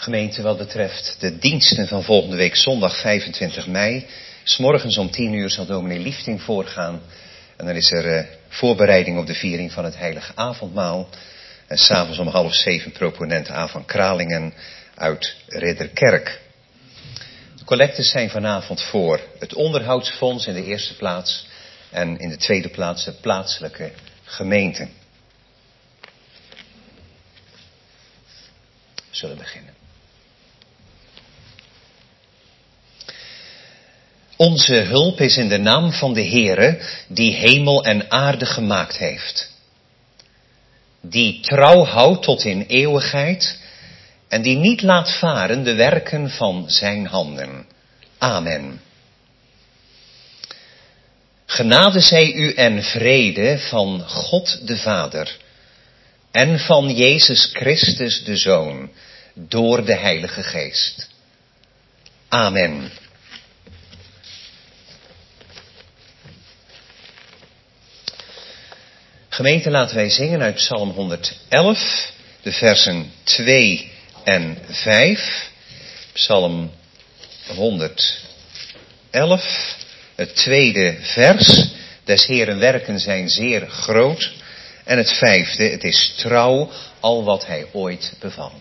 Gemeente, wat betreft de diensten van volgende week zondag 25 mei... 's morgens om 10 uur zal dominee Liefting voorgaan. En dan is er voorbereiding op de viering van het heilige avondmaal. En 's avonds om 6:30 proponent A. van Kralingen uit Ridderkerk. De collectes zijn vanavond voor het onderhoudsfonds in de eerste plaats. En in de tweede plaats de plaatselijke gemeente. We zullen beginnen. Onze hulp is in de naam van de Heere, die hemel en aarde gemaakt heeft. Die trouw houdt tot in eeuwigheid en die niet laat varen de werken van zijn handen. Amen. Genade zij u en vrede van God de Vader en van Jezus Christus de Zoon door de Heilige Geest. Amen. Gemeente, laten wij zingen uit Psalm 111, de versen 2 en 5. Psalm 111, het tweede vers. Des Heeren werken zijn zeer groot. En het vijfde, het is trouw al wat hij ooit beval.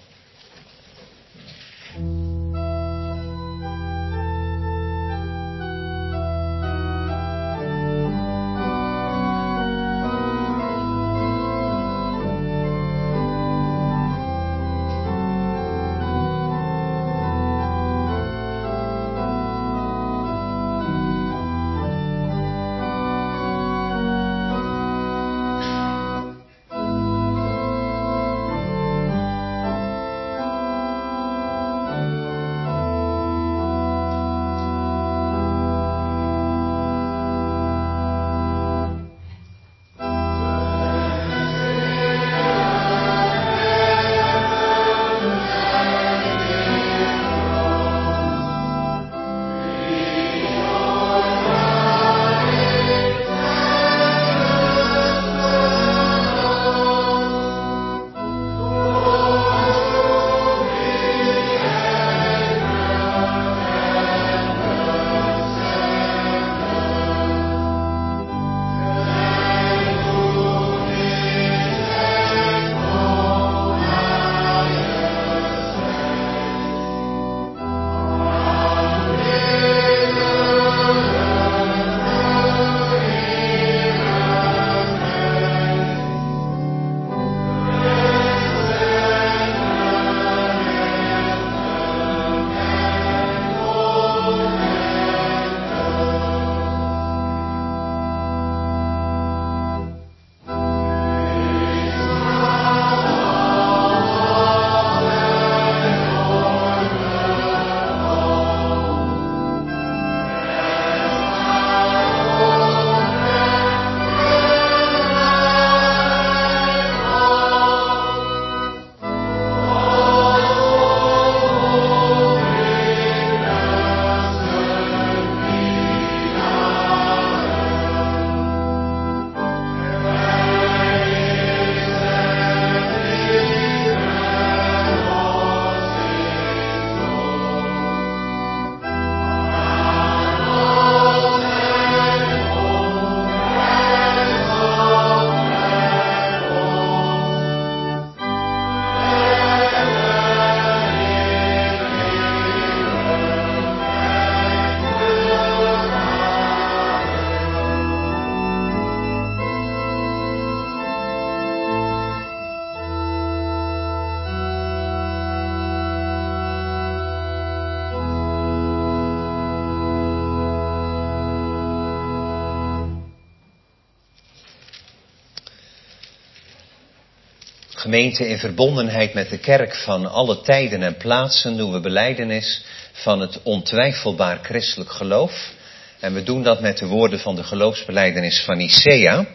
Gemeente, in verbondenheid met de kerk van alle tijden en plaatsen doen we belijdenis van het ontwijfelbaar christelijk geloof. En we doen dat met de woorden van de geloofsbelijdenis van Nicea.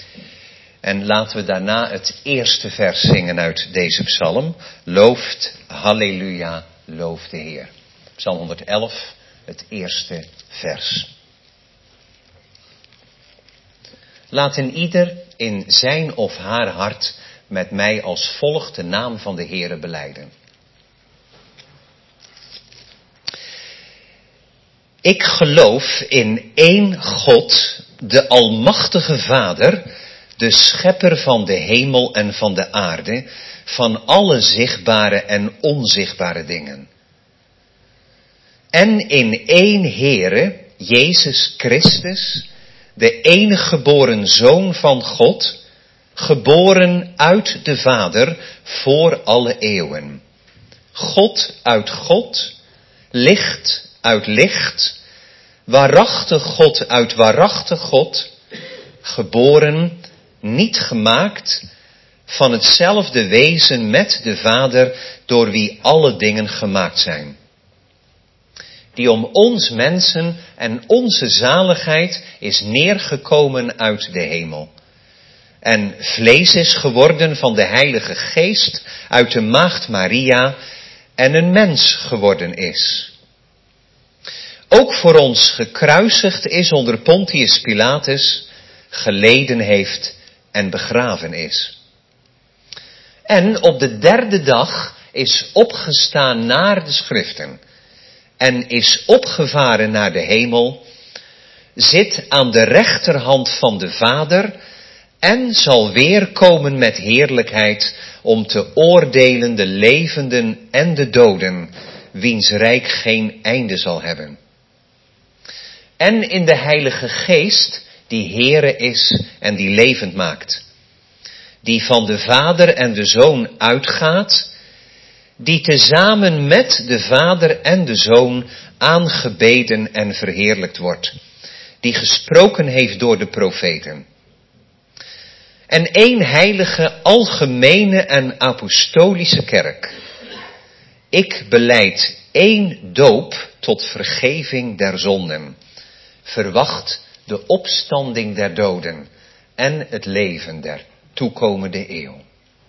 En laten we daarna het eerste vers zingen uit deze psalm. Looft, halleluja, loof de Heer. Psalm 111, het eerste vers. Laat een ieder in zijn of haar hart met mij als volgt de naam van de Heere belijden. Ik geloof in één God, de almachtige Vader, de schepper van de hemel en van de aarde, van alle zichtbare en onzichtbare dingen. En in één Heere, Jezus Christus, de enige geboren Zoon van God, geboren uit de Vader voor alle eeuwen. God uit God, licht uit licht, waarachtig God uit waarachtig God, geboren, niet gemaakt, van hetzelfde wezen met de Vader, door wie alle dingen gemaakt zijn. Die om ons mensen en onze zaligheid is neergekomen uit de hemel. En vlees is geworden van de Heilige Geest uit de maagd Maria en een mens geworden is. Ook voor ons gekruisigd is onder Pontius Pilatus, geleden heeft en begraven is. En op de derde dag is opgestaan naar de schriften en is opgevaren naar de hemel, zit aan de rechterhand van de Vader en zal weer komen met heerlijkheid om te oordelen de levenden en de doden, wiens rijk geen einde zal hebben. En in de Heilige Geest, die Heere is en die levend maakt, die van de Vader en de Zoon uitgaat, die tezamen met de Vader en de Zoon aangebeden en verheerlijkt wordt, die gesproken heeft door de profeten. En één heilige, algemene en apostolische kerk. Ik belijd één doop tot vergeving der zonden. Verwacht de opstanding der doden en het leven der toekomende eeuw.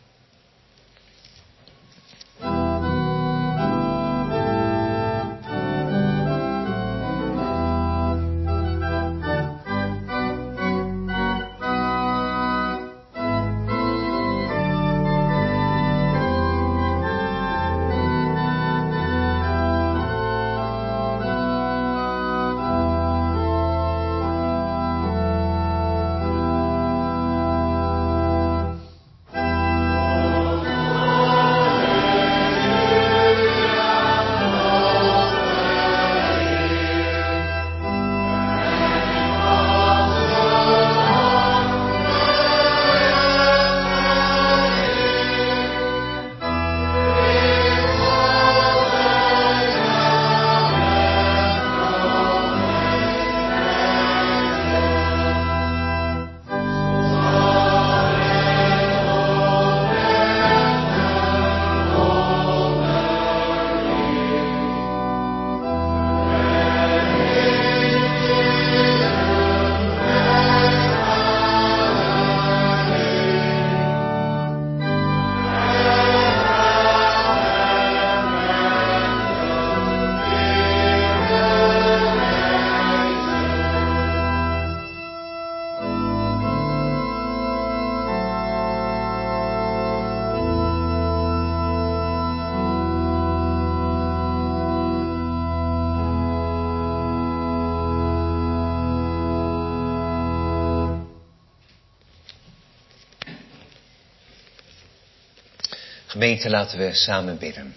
Gemeente, laten we samen bidden.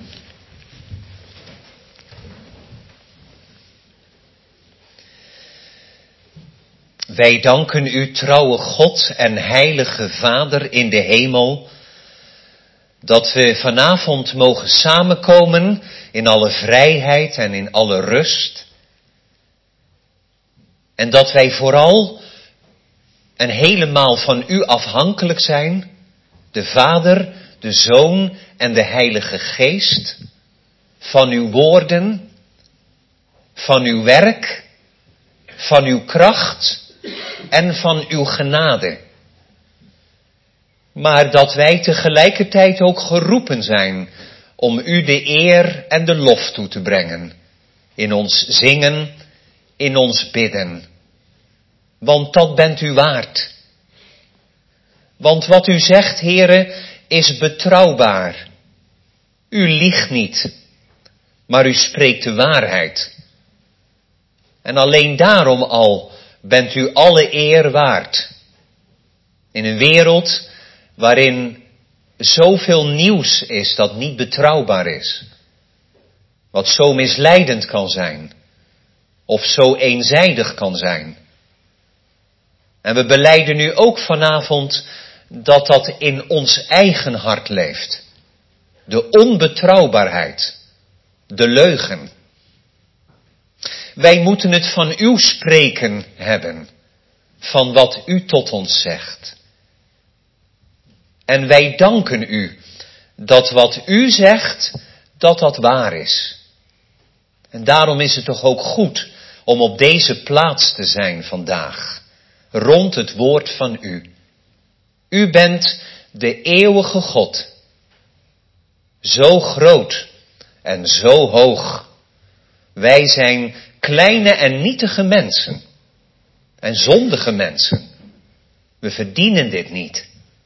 Wij danken u, trouwe God en heilige Vader in de hemel, dat we vanavond mogen samenkomen in alle vrijheid en in alle rust. En dat wij vooral en helemaal van u afhankelijk zijn, de Vader, de Zoon en de Heilige Geest, van uw woorden, van uw werk, van uw kracht en van uw genade. Maar dat wij tegelijkertijd ook geroepen zijn om u de eer en de lof toe te brengen, in ons zingen, in ons bidden. Want dat bent u waard. Want wat u zegt, Heere, is betrouwbaar. U liegt niet, maar u spreekt de waarheid. En alleen daarom al bent u alle eer waard. In een wereld waarin zoveel nieuws is dat niet betrouwbaar is. Wat zo misleidend kan zijn. Of zo eenzijdig kan zijn. En we belijden nu ook vanavond dat dat in ons eigen hart leeft. De onbetrouwbaarheid. De leugen. Wij moeten het van uw spreken hebben. Van wat u tot ons zegt. En wij danken u dat wat u zegt, dat dat waar is. En daarom is het toch ook goed om op deze plaats te zijn vandaag. Rond het woord van u. U bent de eeuwige God. Zo groot en zo hoog. Wij zijn kleine en nietige mensen. En zondige mensen. We verdienen dit niet.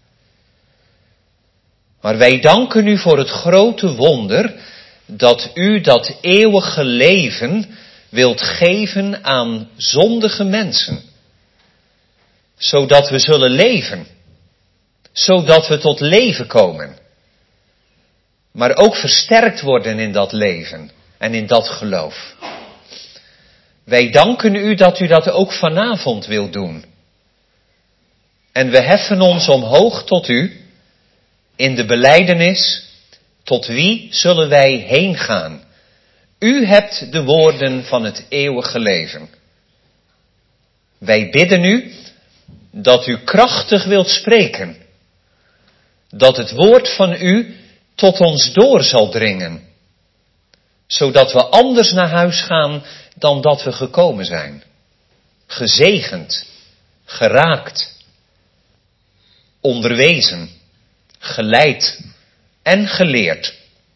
Maar wij danken u voor het grote wonder dat u dat eeuwige leven wilt geven aan zondige mensen. Zodat we zullen leven. Zodat we tot leven komen. Maar ook versterkt worden in dat leven en in dat geloof. Wij danken u dat u dat ook vanavond wilt doen. En we heffen ons omhoog tot u. In de belijdenis, tot wie zullen wij heen gaan? U hebt de woorden van het eeuwige leven. Wij bidden u dat u krachtig wilt spreken. Dat het woord van u tot ons door zal dringen. Zodat we anders naar huis gaan dan dat we gekomen zijn. Gezegend, geraakt, onderwezen, geleid en geleerd.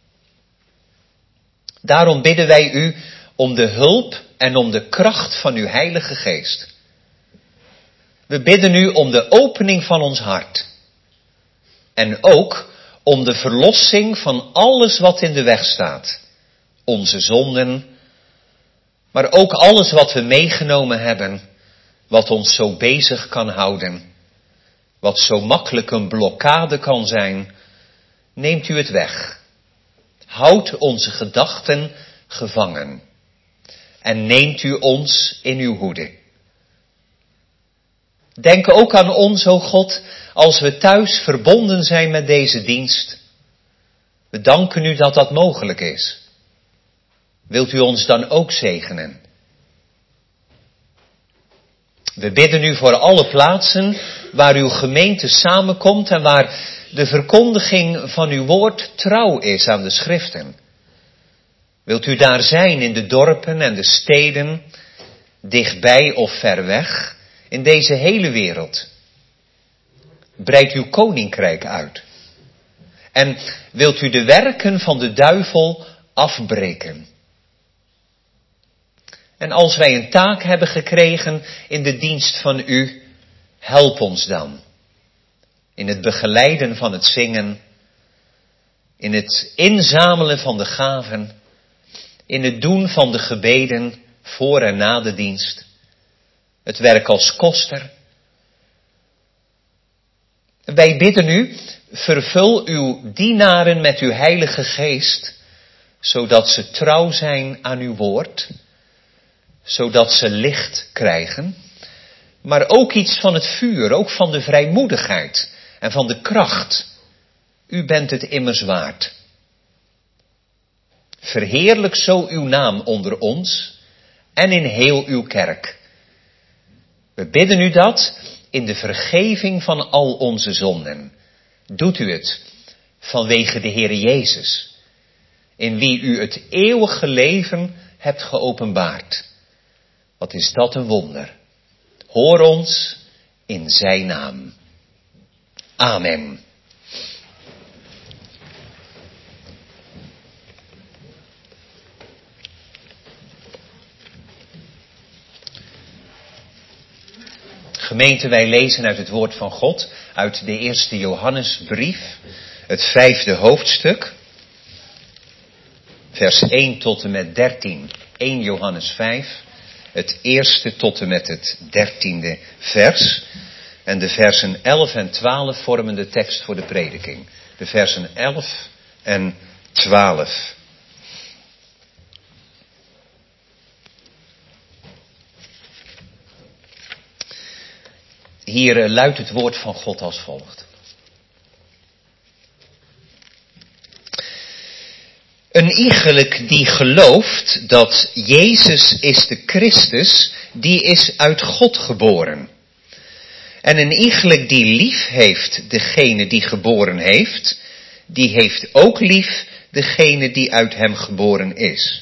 Daarom bidden wij u om de hulp en om de kracht van uw Heilige Geest. We bidden u om de opening van ons hart. En ook om de verlossing van alles wat in de weg staat. Onze zonden, maar ook alles wat we meegenomen hebben, wat ons zo bezig kan houden. Wat zo makkelijk een blokkade kan zijn, neemt u het weg. Houd onze gedachten gevangen. En neemt u ons in uw hoede. Denk ook aan ons, o God, als we thuis verbonden zijn met deze dienst. We danken u dat dat mogelijk is. Wilt u ons dan ook zegenen? We bidden u voor alle plaatsen waar uw gemeente samenkomt en waar de verkondiging van uw woord trouw is aan de schriften. Wilt u daar zijn in de dorpen en de steden, dichtbij of ver weg, in deze hele wereld? Breid uw koninkrijk uit. En wilt u de werken van de duivel afbreken? En als wij een taak hebben gekregen in de dienst van u, help ons dan. In het begeleiden van het zingen, in het inzamelen van de gaven, in het doen van de gebeden voor en na de dienst, het werk als koster. Wij bidden u, vervul uw dienaren met uw Heilige Geest, zodat ze trouw zijn aan uw woord, zodat ze licht krijgen, maar ook iets van het vuur, ook van de vrijmoedigheid en van de kracht. U bent het immers waard. Verheerlijk zo uw naam onder ons en in heel uw kerk. We bidden u dat in de vergeving van al onze zonden. Doet u het vanwege de Heere Jezus, in wie u het eeuwige leven hebt geopenbaard. Wat is dat een wonder. Hoor ons in zijn naam. Amen. Gemeente, wij lezen uit het woord van God, uit de eerste Johannesbrief, het 5e hoofdstuk, vers 1 tot en met 13. 1 Johannes 5, het 1e tot en met het 13e vers. En de versen 11 en 12 vormen de tekst voor de prediking. De versen 11 en 12. Hier luidt het woord van God als volgt. Een iegelijk die gelooft dat Jezus is de Christus, die is uit God geboren. En een iegelijk die lief heeft degene die geboren heeft, die heeft ook lief degene die uit hem geboren is.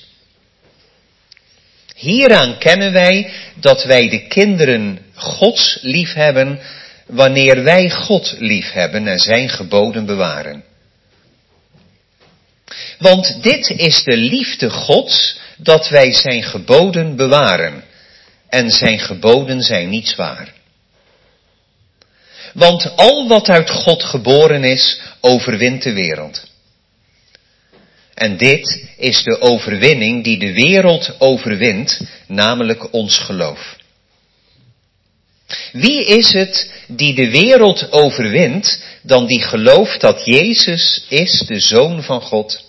Hieraan kennen wij dat wij de kinderen Gods lief hebben, wanneer wij God lief hebben en zijn geboden bewaren. Want dit is de liefde Gods, dat wij zijn geboden bewaren. En zijn geboden zijn niet zwaar. Want al wat uit God geboren is, overwint de wereld. En dit is de overwinning die de wereld overwint, namelijk ons geloof. Wie is het die de wereld overwint, dan die gelooft dat Jezus is de Zoon van God?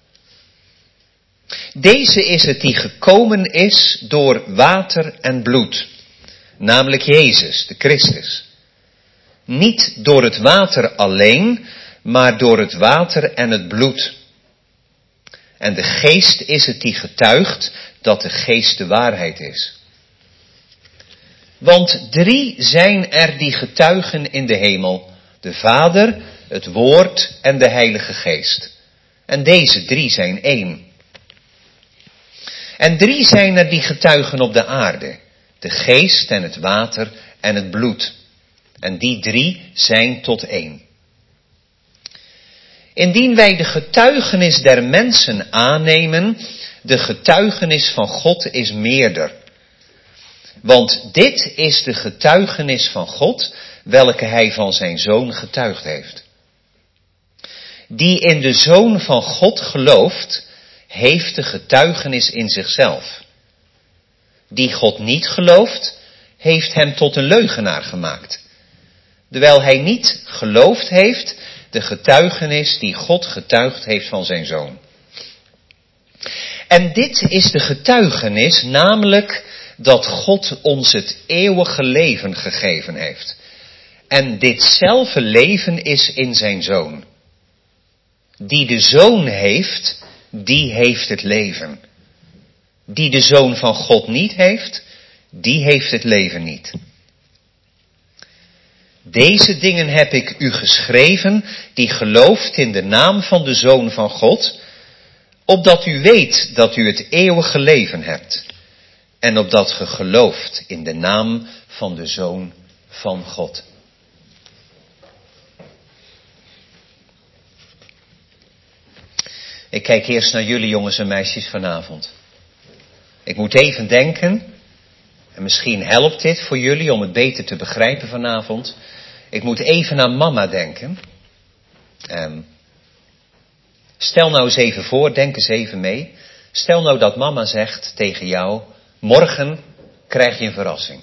Deze is het die gekomen is door water en bloed, namelijk Jezus, de Christus. Niet door het water alleen, maar door het water en het bloed. En de Geest is het die getuigt dat de Geest de waarheid is. Want 3 zijn er die getuigen in de hemel, de Vader, het Woord en de Heilige Geest. En deze 3 zijn één. En 3 zijn er die getuigen op de aarde, de Geest en het water en het bloed. En die 3 zijn tot één. Indien wij de getuigenis der mensen aannemen, de getuigenis van God is meerder. Want dit is de getuigenis van God, welke hij van zijn Zoon getuigd heeft. Die in de Zoon van God gelooft, heeft de getuigenis in zichzelf. Die God niet gelooft, heeft hem tot een leugenaar gemaakt. Terwijl hij niet geloofd heeft de getuigenis die God getuigd heeft van zijn Zoon. En dit is de getuigenis, namelijk dat God ons het eeuwige leven gegeven heeft. En ditzelfde leven is in zijn Zoon. Die de Zoon heeft, die heeft het leven. Die de Zoon van God niet heeft, die heeft het leven niet. Deze dingen heb ik u geschreven, die gelooft in de naam van de Zoon van God, opdat u weet dat u het eeuwige leven hebt. En opdat ge gelooft in de naam van de Zoon van God. Ik kijk eerst naar jullie jongens en meisjes vanavond. Ik moet even denken, en misschien helpt dit voor jullie om het beter te begrijpen vanavond. Ik moet even aan mama denken. Stel nou eens even voor, denk eens even mee. Stel nou dat mama zegt tegen jou, morgen krijg je een verrassing.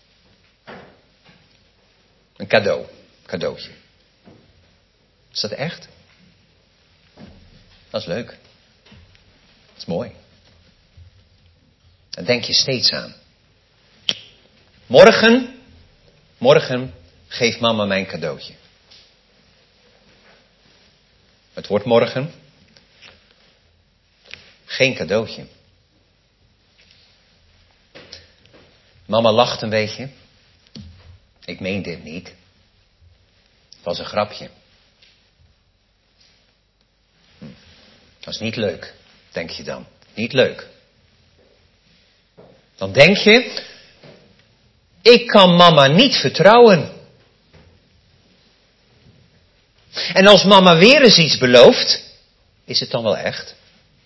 Een cadeautje. Is dat echt? Dat is leuk. Dat is mooi. Daar denk je steeds aan. Morgen geeft mama mijn cadeautje. Het wordt morgen geen cadeautje. Mama lacht een beetje. Ik meen dit niet. Het was een grapje. Dat is niet leuk, denk je dan. Niet leuk. Dan denk je, ik kan mama niet vertrouwen. En als mama weer eens iets belooft, is het dan wel echt?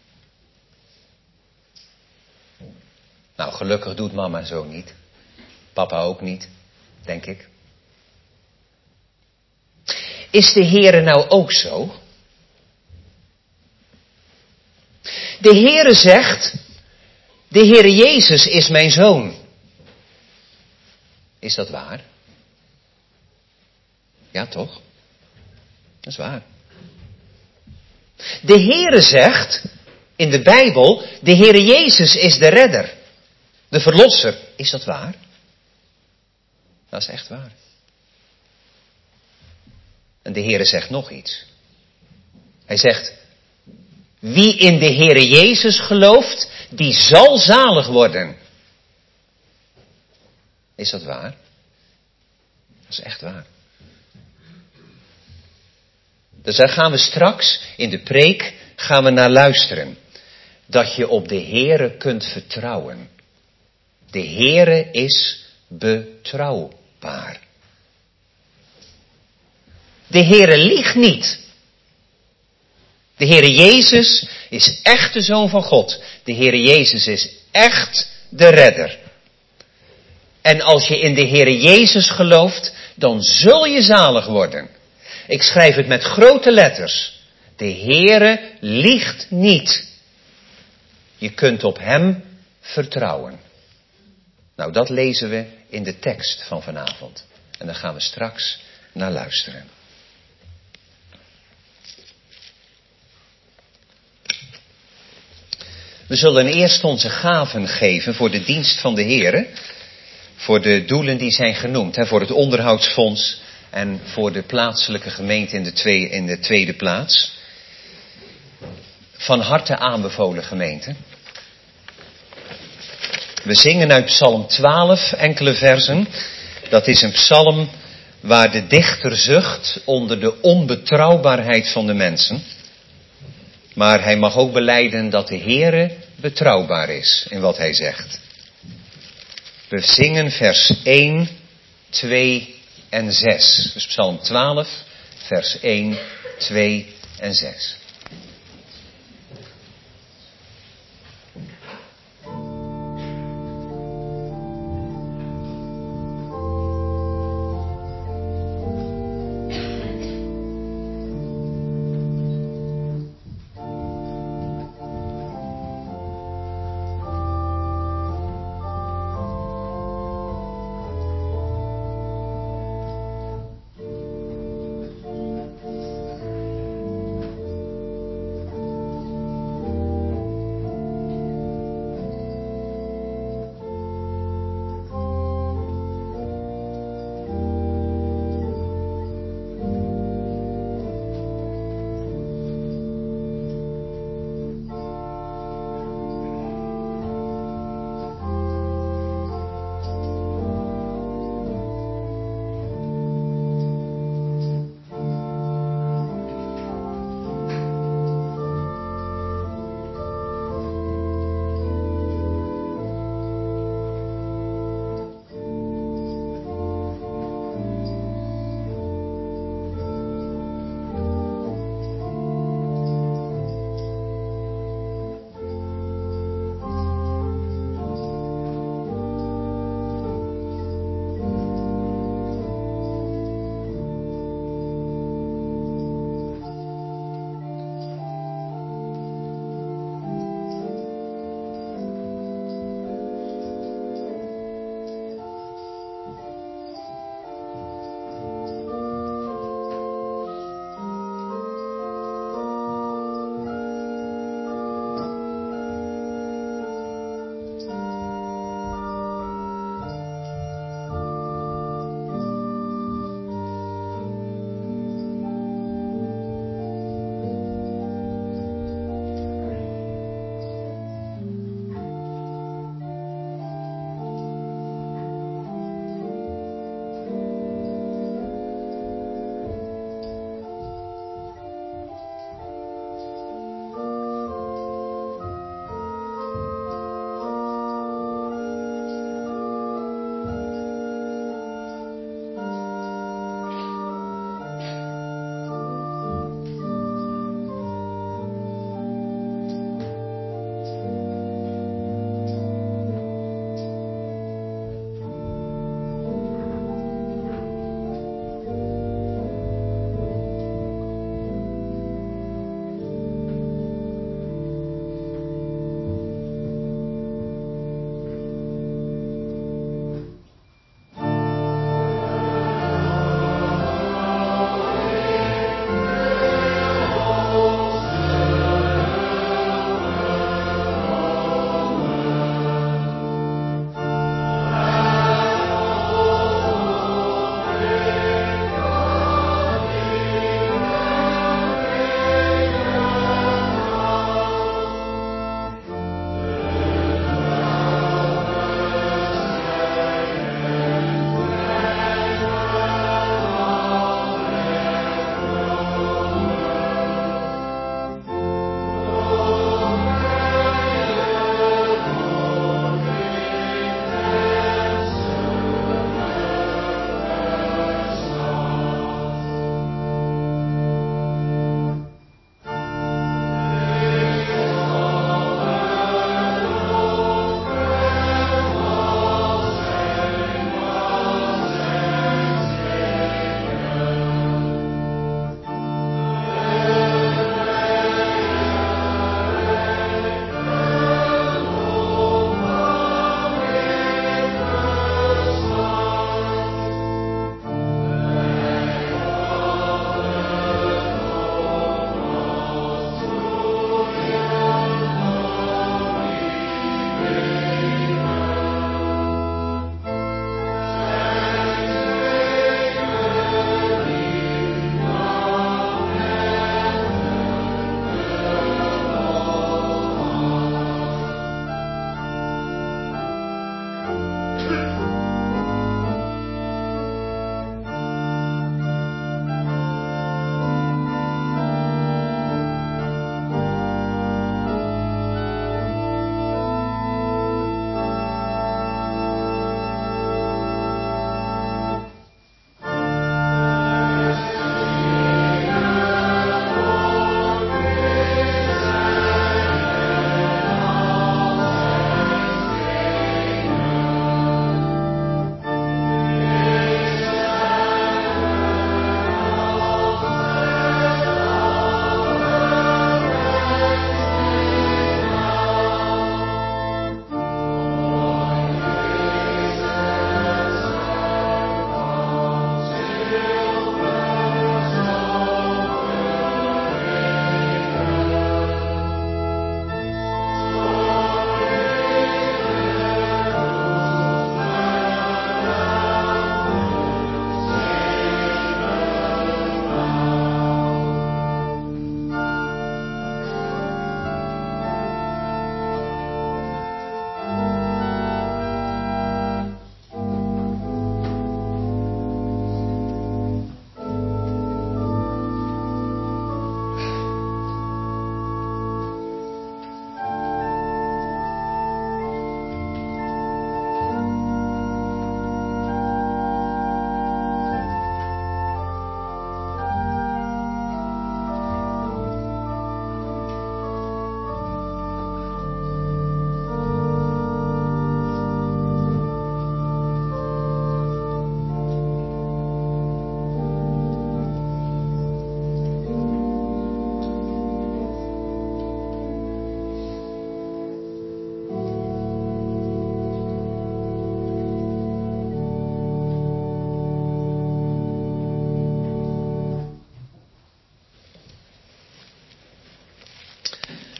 Nou, gelukkig doet mama zo niet. Papa ook niet, denk ik. Is de Heere nou ook zo? De Heere zegt, De Heere Jezus is mijn zoon. Is dat waar? Ja, toch? Dat is waar. De Heere zegt in de Bijbel, de Heere Jezus is de redder, de verlosser. Is dat waar? Dat is echt waar. En de Heere zegt nog iets. Hij zegt, wie in de Heere Jezus gelooft, die zal zalig worden. Is dat waar? Dat is echt waar. Dus daar gaan we straks in de preek naar luisteren. Dat je op de Heere kunt vertrouwen. De Heere is betrouwbaar. De Heere liegt niet. De Heere Jezus is echt de Zoon van God. De Heere Jezus is echt de redder. En als je in de Heere Jezus gelooft, dan zul je zalig worden. Ik schrijf het met grote letters. De Heere liegt niet. Je kunt op Hem vertrouwen. Nou, dat lezen we in de tekst van vanavond. En daar gaan we straks naar luisteren. We zullen eerst onze gaven geven voor de dienst van de Heere. Voor de doelen die zijn genoemd. Voor het onderhoudsfonds en voor de plaatselijke gemeente in de tweede plaats. Van harte aanbevolen gemeente. We zingen uit Psalm 12 enkele versen. Dat is een psalm waar de dichter zucht onder de onbetrouwbaarheid van de mensen. Maar hij mag ook belijden dat de Heere betrouwbaar is in wat hij zegt. We zingen vers 1, 2 en 6. Dus Psalm 12, vers 1, 2 en 6.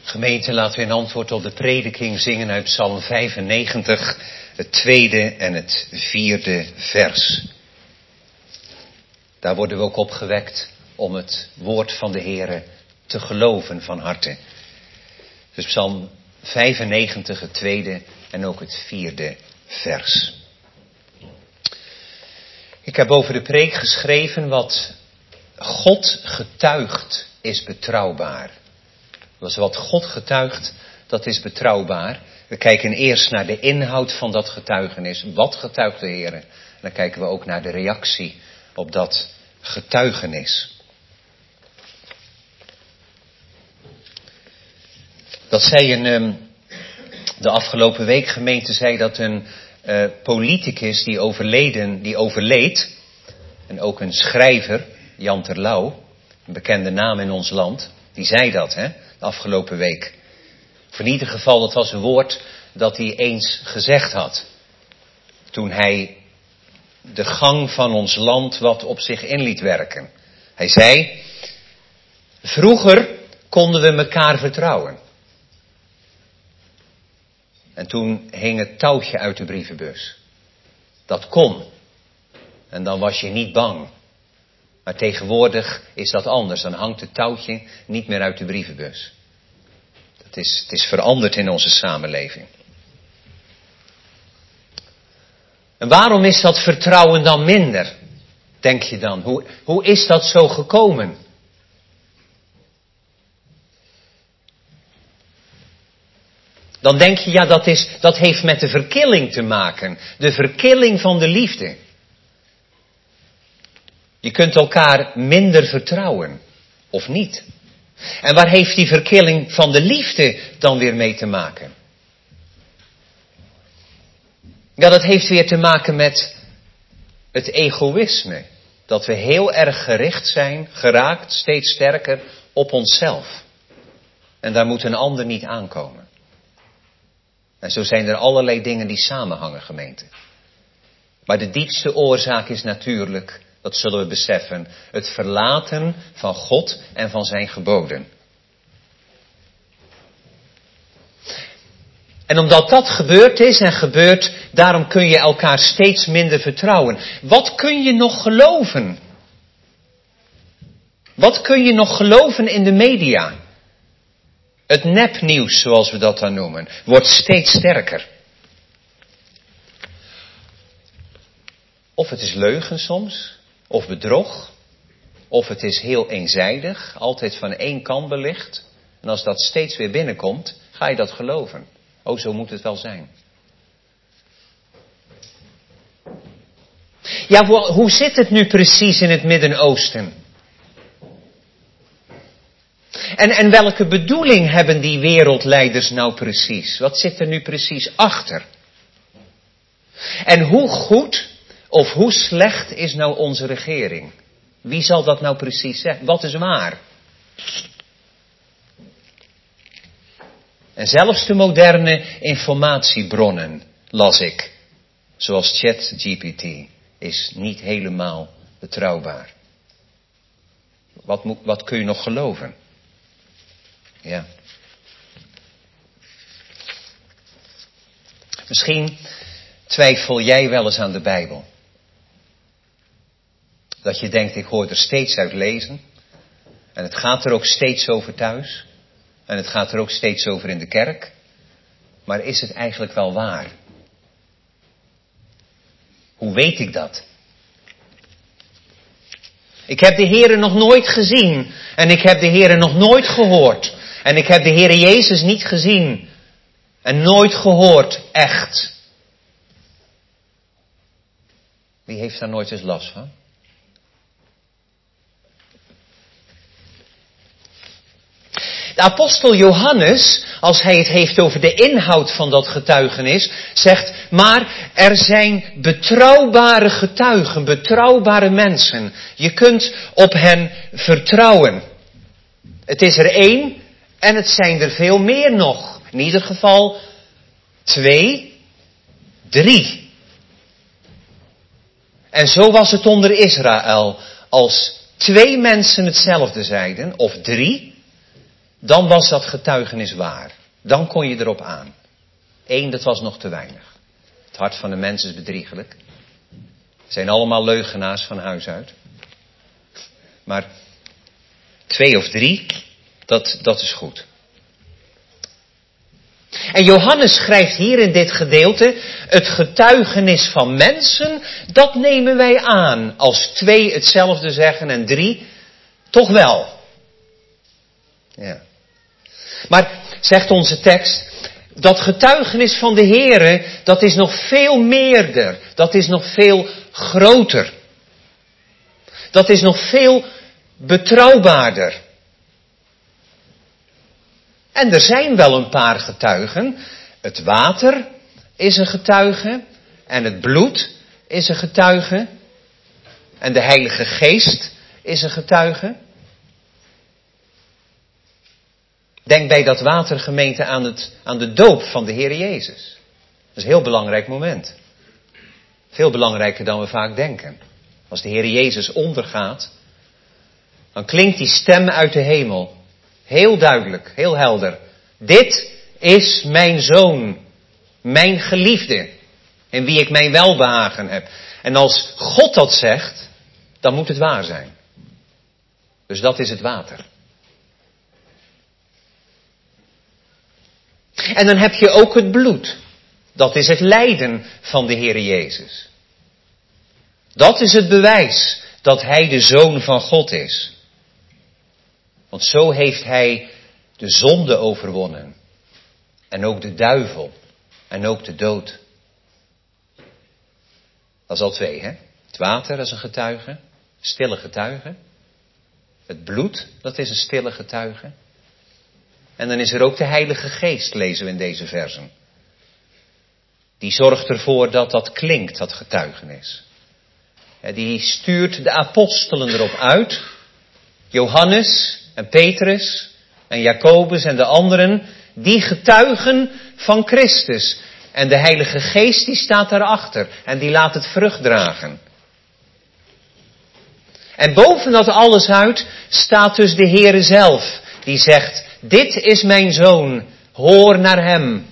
Gemeente, laten we in antwoord op de prediking zingen uit Psalm 95, het 2e en het 4e vers. Daar worden we ook opgewekt om het woord van de Heere te geloven van harte. Dus Psalm 95, het 2e en ook het 4e vers. Ik heb over de preek geschreven wat God getuigt is betrouwbaar. Dus wat God getuigt, dat is betrouwbaar. We kijken eerst naar de inhoud van dat getuigenis. Wat getuigt de Heer? En dan kijken we ook naar de reactie op dat getuigenis. Dat zei de afgelopen week gemeente zei dat een politicus die overleed, en ook een schrijver, Jan Terlouw, een bekende naam in ons land, die zei dat, de afgelopen week. Of in ieder geval, dat was een woord dat hij eens gezegd had. Toen hij de gang van ons land wat op zich in liet werken. Hij zei, vroeger konden we elkaar vertrouwen. En toen hing het touwtje uit de brievenbus. Dat kon. En dan was je niet bang. Maar tegenwoordig is dat anders. Dan hangt het touwtje niet meer uit de brievenbus. Het is veranderd in onze samenleving. En waarom is dat vertrouwen dan minder? Denk je dan? Hoe is dat zo gekomen? Dan denk je, ja, dat heeft met de verkilling te maken. De verkilling van de liefde. Je kunt elkaar minder vertrouwen. Of niet. En waar heeft die verkilling van de liefde dan weer mee te maken? Ja, dat heeft weer te maken met het egoïsme. Dat we heel erg gericht zijn, geraakt, steeds sterker op onszelf. En daar moet een ander niet aankomen. En zo zijn er allerlei dingen die samenhangen, gemeente. Maar de diepste oorzaak is natuurlijk, dat zullen we beseffen, het verlaten van God en van zijn geboden. En omdat dat gebeurd is en gebeurt, daarom kun je elkaar steeds minder vertrouwen. Wat kun je nog geloven? Wat kun je nog geloven in de media? Het nepnieuws, zoals we dat dan noemen, wordt steeds sterker. Of het is leugen soms, of bedrog, of het is heel eenzijdig, altijd van één kant belicht. En als dat steeds weer binnenkomt, ga je dat geloven. Oh, zo moet het wel zijn. Ja, hoe zit het nu precies in het Midden-Oosten? En welke bedoeling hebben die wereldleiders nou precies? Wat zit er nu precies achter? En hoe goed of hoe slecht is nou onze regering? Wie zal dat nou precies zeggen? Wat is waar? En zelfs de moderne informatiebronnen, las ik, zoals ChatGPT, is niet helemaal betrouwbaar. Wat kun je nog geloven? Ja. Misschien twijfel jij wel eens aan de Bijbel. Dat je denkt, ik hoor er steeds uit lezen. En het gaat er ook steeds over thuis. En het gaat er ook steeds over in de kerk. Maar is het eigenlijk wel waar? Hoe weet ik dat? Ik heb de Heere nog nooit gezien. En ik heb de Heere nog nooit gehoord. En ik heb de Heere Jezus niet gezien. En nooit gehoord, echt. Wie heeft daar nooit eens last van? De apostel Johannes, als hij het heeft over de inhoud van dat getuigenis, zegt, maar er zijn betrouwbare getuigen, betrouwbare mensen. Je kunt op hen vertrouwen. Het is er één en het zijn er veel meer nog. In ieder geval 2, 3. En zo was het onder Israël. Als 2 mensen hetzelfde zeiden, of 3... dan was dat getuigenis waar. Dan kon je erop aan. 1, dat was nog te weinig. Het hart van de mens is bedriegelijk. We zijn allemaal leugenaars van huis uit. Maar 2 of 3, dat is goed. En Johannes schrijft hier in dit gedeelte, het getuigenis van mensen, dat nemen wij aan. Als 2 hetzelfde zeggen en 3, toch wel. Ja. Maar, zegt onze tekst, dat getuigenis van de Heere, dat is nog veel meerder. Dat is nog veel groter. Dat is nog veel betrouwbaarder. En er zijn wel een paar getuigen. Het water is een getuige. En het bloed is een getuige. En de Heilige Geest is een getuige. Denk bij dat water, gemeente, aan de doop van de Heer Jezus. Dat is een heel belangrijk moment. Veel belangrijker dan we vaak denken. Als de Heer Jezus ondergaat, dan klinkt die stem uit de hemel. Heel duidelijk, heel helder. Dit is mijn zoon, mijn geliefde, in wie ik mijn welbehagen heb. En als God dat zegt, dan moet het waar zijn. Dus dat is het water. En dan heb je ook het bloed. Dat is het lijden van de Heer Jezus. Dat is het bewijs dat Hij de Zoon van God is. Want zo heeft Hij de zonde overwonnen. En ook de duivel. En ook de dood. Dat is al 2, hè? Het water, dat is een getuige. Stille getuige. Het bloed, dat is een stille getuige. En dan is er ook de Heilige Geest, lezen we in deze versen. Die zorgt ervoor dat dat klinkt, dat getuigenis. Die stuurt de apostelen erop uit. Johannes en Petrus en Jacobus en de anderen, die getuigen van Christus. En de Heilige Geest die staat daarachter en die laat het vrucht dragen. En boven dat alles uit staat dus de Heere zelf, die zegt, dit is mijn zoon, hoor naar hem.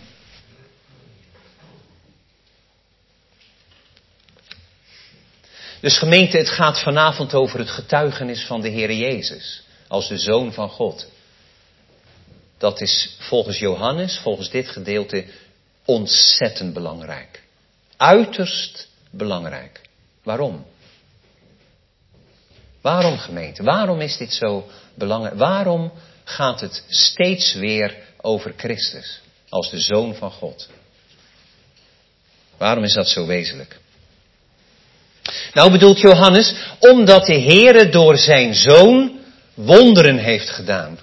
Dus gemeente, het gaat vanavond over het getuigenis van de Heere Jezus, als de Zoon van God. Dat is volgens Johannes, volgens dit gedeelte, ontzettend belangrijk. Uiterst belangrijk. Waarom? Waarom, gemeente? Waarom is dit zo belangrijk? Waarom gaat het steeds weer over Christus als de Zoon van God? Waarom is dat zo wezenlijk? Nou bedoelt Johannes, omdat de Heere door zijn Zoon wonderen heeft gedaan.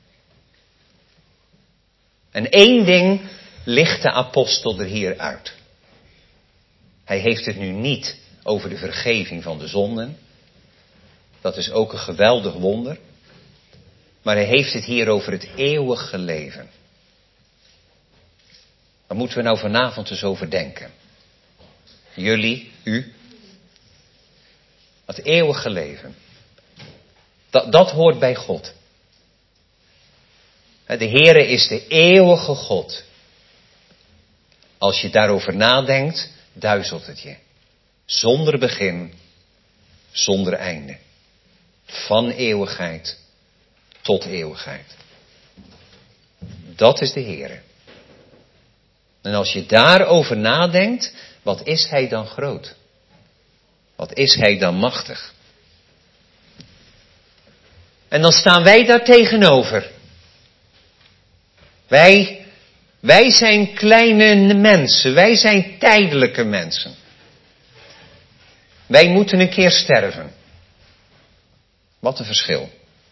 En 1 ding licht de apostel er hier uit. Hij heeft het nu niet over de vergeving van de zonden. Dat is ook een geweldig wonder. Maar hij heeft het hier over het eeuwige leven. Waar moeten we nou vanavond eens over denken? Jullie, u. Het eeuwige leven. Dat hoort bij God. De Heere is de eeuwige God. Als je daarover nadenkt, duizelt het je. Zonder begin, zonder einde. Van eeuwigheid tot eeuwigheid. Dat is de Heere. En als je daarover nadenkt, wat is Hij dan groot? Wat is Hij dan machtig? En dan staan wij daar tegenover. Wij zijn kleine mensen. Wij zijn tijdelijke mensen. Wij moeten een keer sterven. Wat een verschil.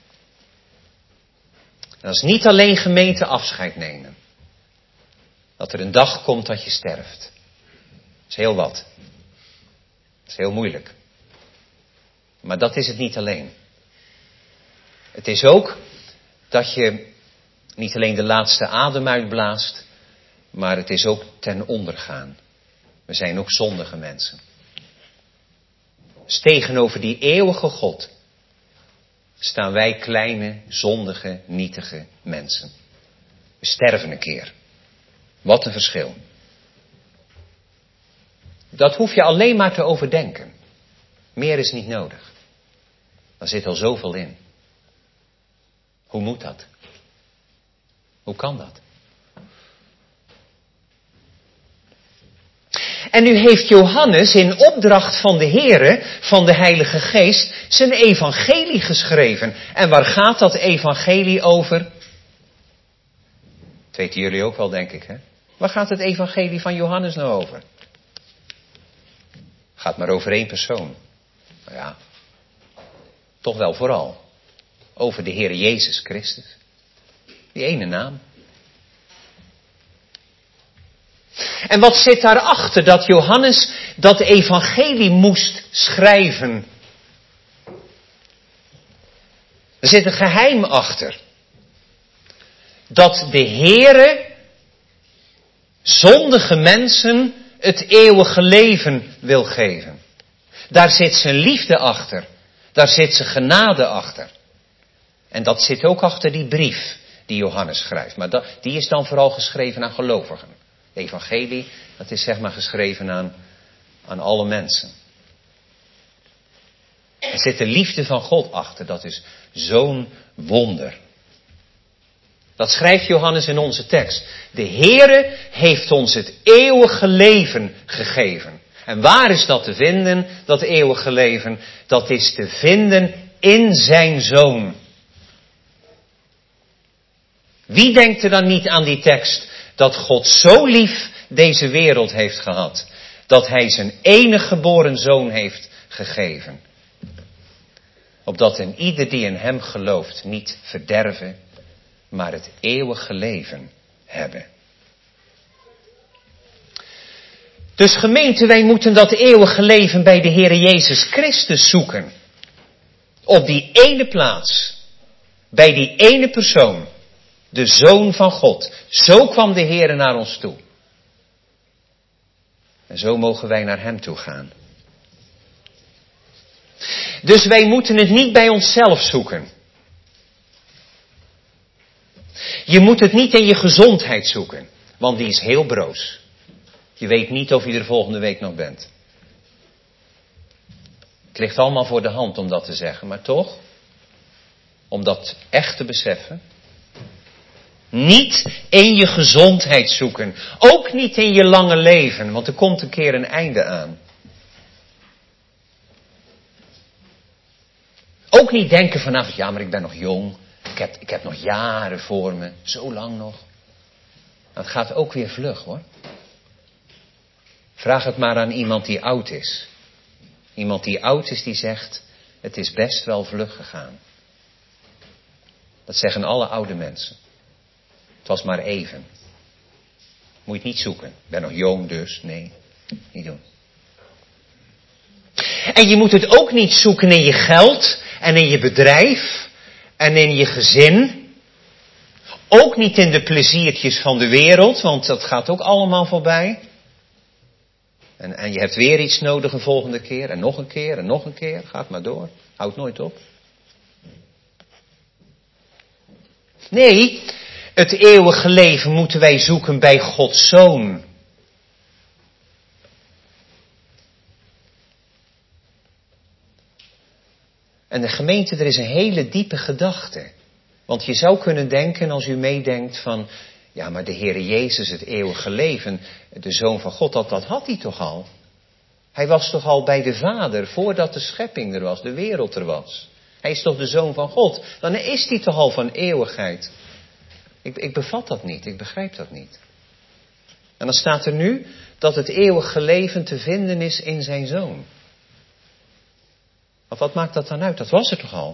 En dat is niet alleen gemeente afscheid nemen. Dat er een dag komt dat je sterft. Dat is heel wat. Dat is heel moeilijk. Maar dat is het niet alleen. Het is ook dat je niet alleen de laatste adem uitblaast, maar het is ook ten ondergaan. We zijn ook zondige mensen. Dus tegenover die eeuwige God staan wij kleine, zondige, nietige mensen. We sterven een keer. Wat een verschil. Dat hoef je alleen maar te overdenken. Meer is niet nodig. Er zit al zoveel in. Hoe moet dat? Hoe kan dat? En nu heeft Johannes in opdracht van de Heere, van de Heilige Geest, zijn evangelie geschreven. En waar gaat dat evangelie over? Dat weten jullie ook wel, denk ik, hè? Waar gaat het evangelie van Johannes nou over? Gaat maar over één persoon. Nou ja, toch wel vooral. Over de Heer Jezus Christus. Die ene naam. En wat zit daarachter dat Johannes dat evangelie moest schrijven? Er zit een geheim achter. Dat de Heere zondige mensen het eeuwige leven wil geven. Daar zit zijn liefde achter. Daar zit zijn genade achter. En dat zit ook achter die brief die Johannes schrijft. Maar die is dan vooral geschreven aan gelovigen. Het evangelie, dat is zeg maar geschreven aan alle mensen. Er zit de liefde van God achter. Dat is zo'n wonder. Dat schrijft Johannes in onze tekst. De Heere heeft ons het eeuwige leven gegeven. En waar is dat te vinden, dat eeuwige leven? Dat is te vinden in zijn Zoon. Wie denkt er dan niet aan die tekst dat God zo lief deze wereld heeft gehad, dat hij zijn enige geboren Zoon heeft gegeven, opdat een ieder die in hem gelooft niet verderven, maar het eeuwige leven hebben. Dus gemeente, wij moeten dat eeuwige leven bij de Heere Jezus Christus zoeken. Op die ene plaats. Bij die ene persoon. De Zoon van God. Zo kwam de Heere naar ons toe. En zo mogen wij naar hem toe gaan. Dus wij moeten het niet bij onszelf zoeken. Je moet het niet in je gezondheid zoeken. Want die is heel broos. Je weet niet of je er volgende week nog bent. Het ligt allemaal voor de hand om dat te zeggen. Maar toch, om dat echt te beseffen. Niet in je gezondheid zoeken. Ook niet in je lange leven. Want er komt een keer een einde aan. Ook niet denken vanavond, ja maar ik ben nog jong. Ik heb nog jaren voor me. Zo lang nog. Het gaat ook weer vlug hoor. Vraag het maar aan iemand die oud is. Iemand die oud is die zegt, het is best wel vlug gegaan. Dat zeggen alle oude mensen. Het was maar even. Moet je het niet zoeken. Ik ben nog jong dus. Nee, niet doen. En je moet het ook niet zoeken in je geld en in je bedrijf en in je gezin. Ook niet in de pleziertjes van de wereld, want dat gaat ook allemaal voorbij. En je hebt weer iets nodig een volgende keer en nog een keer en nog een keer. Gaat maar door. Houdt nooit op. Nee, het eeuwige leven moeten wij zoeken bij Gods Zoon. En de gemeente, er is een hele diepe gedachte. Want je zou kunnen denken, als u meedenkt van, ja maar de Heere Jezus, het eeuwige leven, de Zoon van God, dat had hij toch al? Hij was toch al bij de Vader, voordat de schepping er was, de wereld er was. Hij is toch de Zoon van God? Dan is hij toch al van eeuwigheid. Ik bevat dat niet, ik begrijp dat niet. En dan staat er nu dat het eeuwige leven te vinden is in zijn Zoon. Want wat maakt dat dan uit? Dat was er toch al?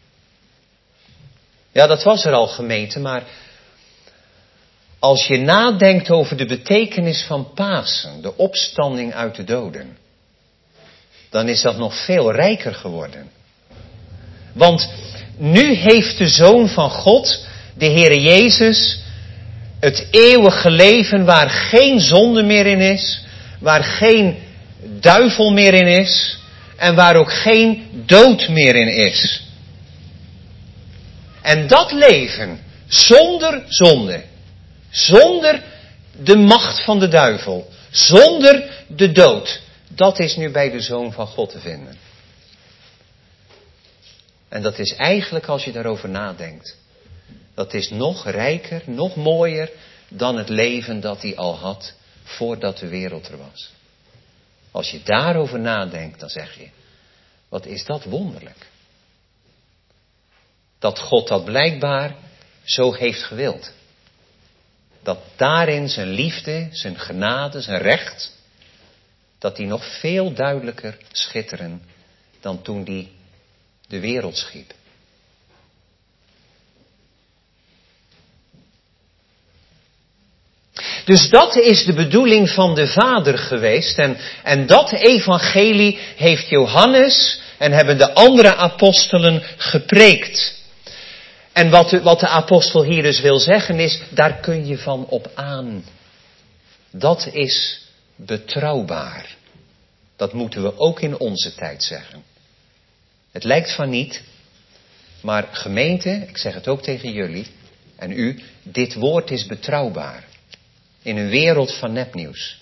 Ja, dat was er al, gemeente, maar als je nadenkt over de betekenis van Pasen, de opstanding uit de doden, dan is dat nog veel rijker geworden. Want nu heeft de Zoon van God, de Heere Jezus, het eeuwige leven waar geen zonde meer in is, waar geen duivel meer in is en waar ook geen dood meer in is. En dat leven zonder zonde, zonder de macht van de duivel, zonder de dood, dat is nu bij de Zoon van God te vinden. En dat is eigenlijk, als je daarover nadenkt, dat is nog rijker, nog mooier dan het leven dat hij al had voordat de wereld er was. Als je daarover nadenkt, dan zeg je, wat is dat wonderlijk. Dat God dat blijkbaar zo heeft gewild. Dat daarin zijn liefde, zijn genade, zijn recht, dat die nog veel duidelijker schitteren dan toen die de wereld schiep. Dus dat is de bedoeling van de Vader geweest. En dat evangelie heeft Johannes en hebben de andere apostelen gepreekt. En wat de apostel hier dus wil zeggen is, daar kun je van op aan. Dat is betrouwbaar. Dat moeten we ook in onze tijd zeggen. Het lijkt van niet, maar gemeente, ik zeg het ook tegen jullie en u, dit woord is betrouwbaar. In een wereld van nepnieuws.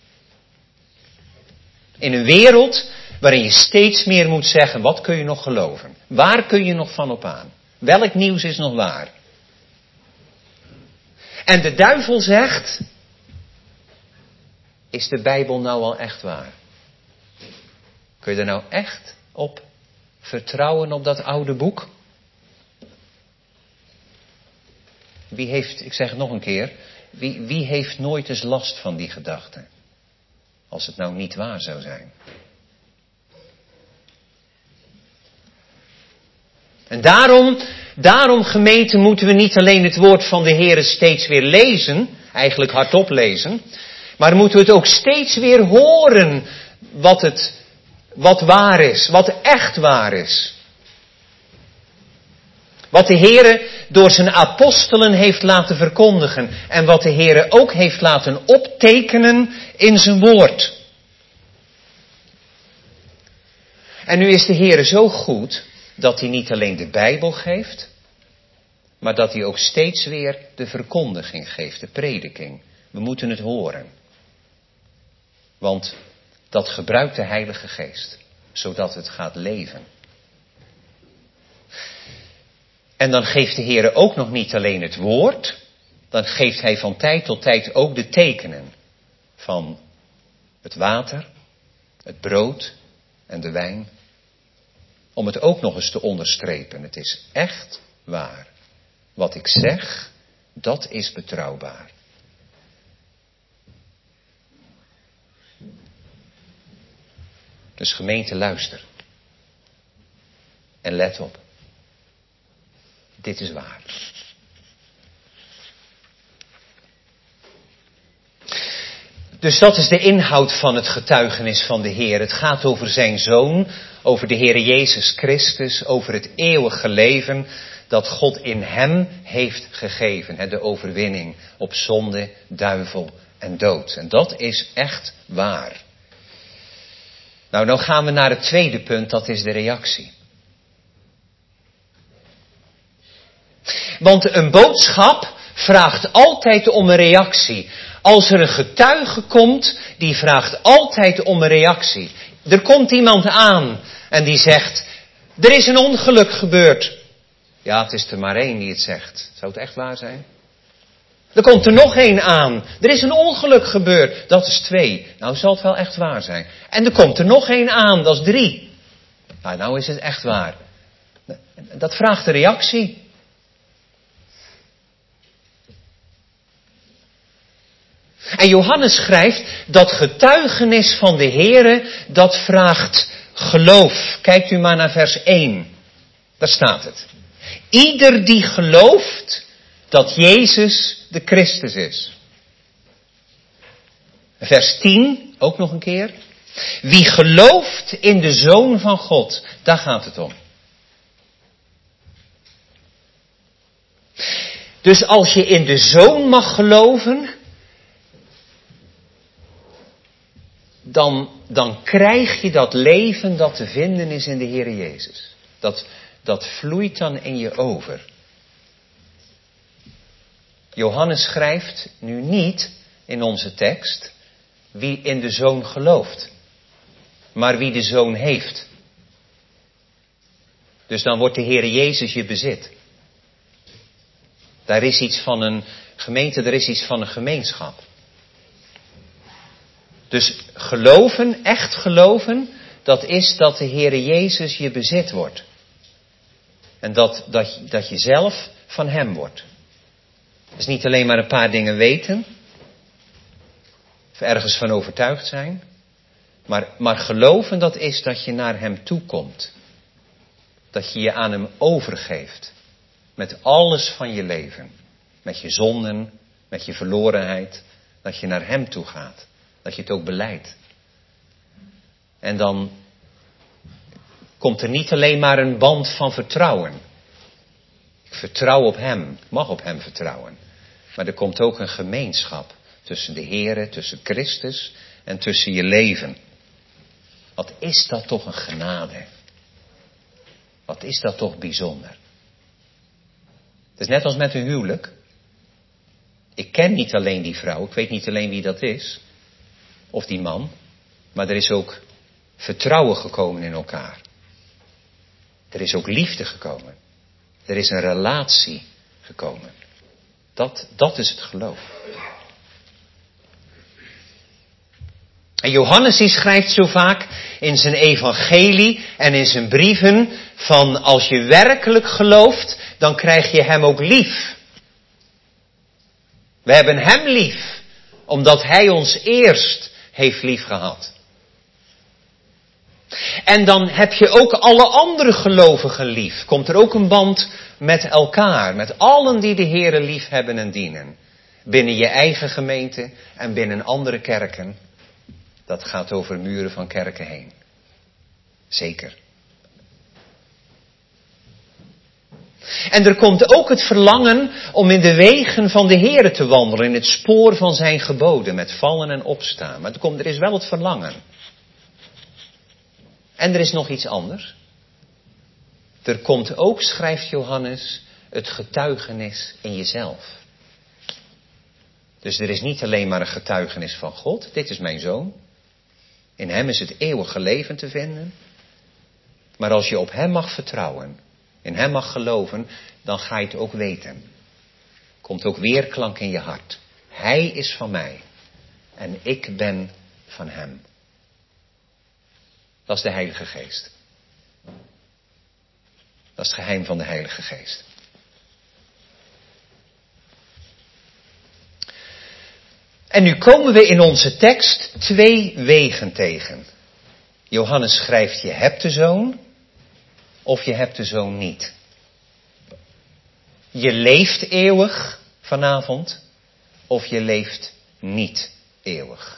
In een wereld waarin je steeds meer moet zeggen, wat kun je nog geloven? Waar kun je nog van op aan? Welk nieuws is nog waar? En de duivel zegt, is de Bijbel nou al echt waar? Kun je er nou echt op vertrouwen op dat oude boek? Wie heeft, ik zeg het nog een keer, wie heeft nooit eens last van die gedachte? Als het nou niet waar zou zijn. En daarom gemeente moeten we niet alleen het woord van de Heere steeds weer lezen, eigenlijk hardop lezen, maar moeten we het ook steeds weer horen wat waar is, wat echt waar is. Wat de Heere door zijn apostelen heeft laten verkondigen en wat de Heere ook heeft laten optekenen in zijn woord. En nu is de Heere zo goed dat hij niet alleen de Bijbel geeft, maar dat hij ook steeds weer de verkondiging geeft, de prediking. We moeten het horen. Want dat gebruikt de Heilige Geest, zodat het gaat leven. En dan geeft de Heere ook nog niet alleen het woord, dan geeft hij van tijd tot tijd ook de tekenen van het water, het brood en de wijn. Om het ook nog eens te onderstrepen. Het is echt waar. Wat ik zeg, dat is betrouwbaar. Dus gemeente, luister. En let op. Dit is waar. Dus dat is de inhoud van het getuigenis van de Heer. Het gaat over zijn Zoon, over de Heer Jezus Christus, over het eeuwige leven dat God in hem heeft gegeven. De overwinning op zonde, duivel en dood. En dat is echt waar. Nou gaan we naar het tweede punt, dat is de reactie. Want een boodschap vraagt altijd om een reactie. Als er een getuige komt, die vraagt altijd om een reactie. Er komt iemand aan en die zegt, er is een ongeluk gebeurd. Ja, het is er maar één die het zegt. Zou het echt waar zijn? Er komt er nog één aan. Er is een ongeluk gebeurd. Dat is 2. Nou zal het wel echt waar zijn. En er komt er nog één aan. Dat is 3. Nou is het echt waar. Dat vraagt een reactie. En Johannes schrijft dat getuigenis van de Heere, dat vraagt geloof. Kijkt u maar naar vers 1. Daar staat het. Ieder die gelooft dat Jezus de Christus is. Vers 10, ook nog een keer. Wie gelooft in de Zoon van God, daar gaat het om. Dus als je in de Zoon mag geloven, dan krijg je dat leven dat te vinden is in de Heer Jezus. Dat vloeit dan in je over. Johannes schrijft nu niet in onze tekst wie in de Zoon gelooft, maar wie de Zoon heeft. Dus dan wordt de Heere Jezus je bezit. Daar is iets van een gemeente, er is iets van een gemeenschap. Dus geloven, echt geloven, dat is dat de Heere Jezus je bezit wordt. En dat je zelf van Hem wordt. Dus niet alleen maar een paar dingen weten, of ergens van overtuigd zijn. Maar geloven, dat is dat je naar Hem toe komt. Dat je je aan Hem overgeeft. Met alles van je leven. Met je zonden, met je verlorenheid. Dat je naar Hem toe gaat. Dat je het ook belijdt. En dan komt er niet alleen maar een band van vertrouwen. Ik vertrouw op Hem, ik mag op Hem vertrouwen. Maar er komt ook een gemeenschap tussen de Heere, tussen Christus en tussen je leven. Wat is dat toch een genade. Wat is dat toch bijzonder. Het is net als met een huwelijk. Ik ken niet alleen die vrouw, ik weet niet alleen wie dat is. Of die man. Maar er is ook vertrouwen gekomen in elkaar. Er is ook liefde gekomen. Er is een relatie gekomen. Dat is het geloof. En Johannes die schrijft zo vaak in zijn evangelie en in zijn brieven van als je werkelijk gelooft, dan krijg je Hem ook lief. We hebben Hem lief, omdat Hij ons eerst heeft lief gehad. En dan heb je ook alle andere gelovigen lief. Komt er ook een band met elkaar, met allen die de Heere lief hebben en dienen. Binnen je eigen gemeente en binnen andere kerken. Dat gaat over muren van kerken heen. Zeker. En er komt ook het verlangen om in de wegen van de Heere te wandelen. In het spoor van zijn geboden. Met vallen en opstaan. Maar er is wel het verlangen. En er is nog iets anders. Er komt ook, schrijft Johannes, het getuigenis in jezelf. Dus er is niet alleen maar een getuigenis van God. Dit is mijn zoon. In Hem is het eeuwige leven te vinden. Maar als je op Hem mag vertrouwen, in Hem mag geloven, dan ga je het ook weten. Komt ook weerklank in je hart. Hij is van mij en ik ben van Hem. Dat is de Heilige Geest. Dat is het geheim van de Heilige Geest. En nu komen we in onze tekst 2 wegen tegen. Johannes schrijft, je hebt de Zoon of je hebt de Zoon niet. Je leeft eeuwig vanavond of je leeft niet eeuwig.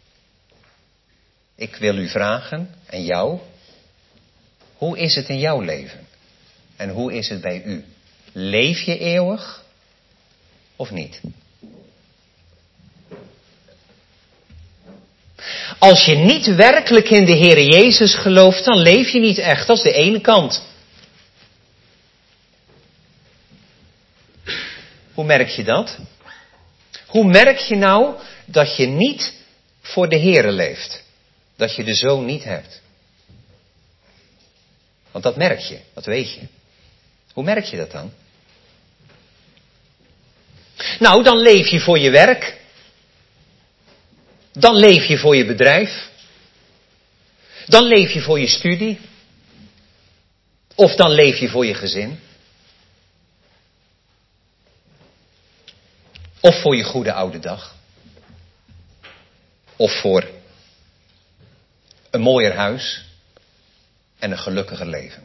Ik wil u vragen, en jou, hoe is het in jouw leven? En hoe is het bij u? Leef je eeuwig of niet? Als je niet werkelijk in de Heere Jezus gelooft, dan leef je niet echt. Dat is de ene kant. Hoe merk je dat? Hoe merk je nou dat je niet voor de Heere leeft? Dat je de Zoon niet hebt? Want dat merk je, dat weet je. Hoe merk je dat dan? Nou, dan leef je voor je werk. Dan leef je voor je bedrijf. Dan leef je voor je studie. Of dan leef je voor je gezin. Of voor je goede oude dag. Of voor een mooier huis en een gelukkiger leven.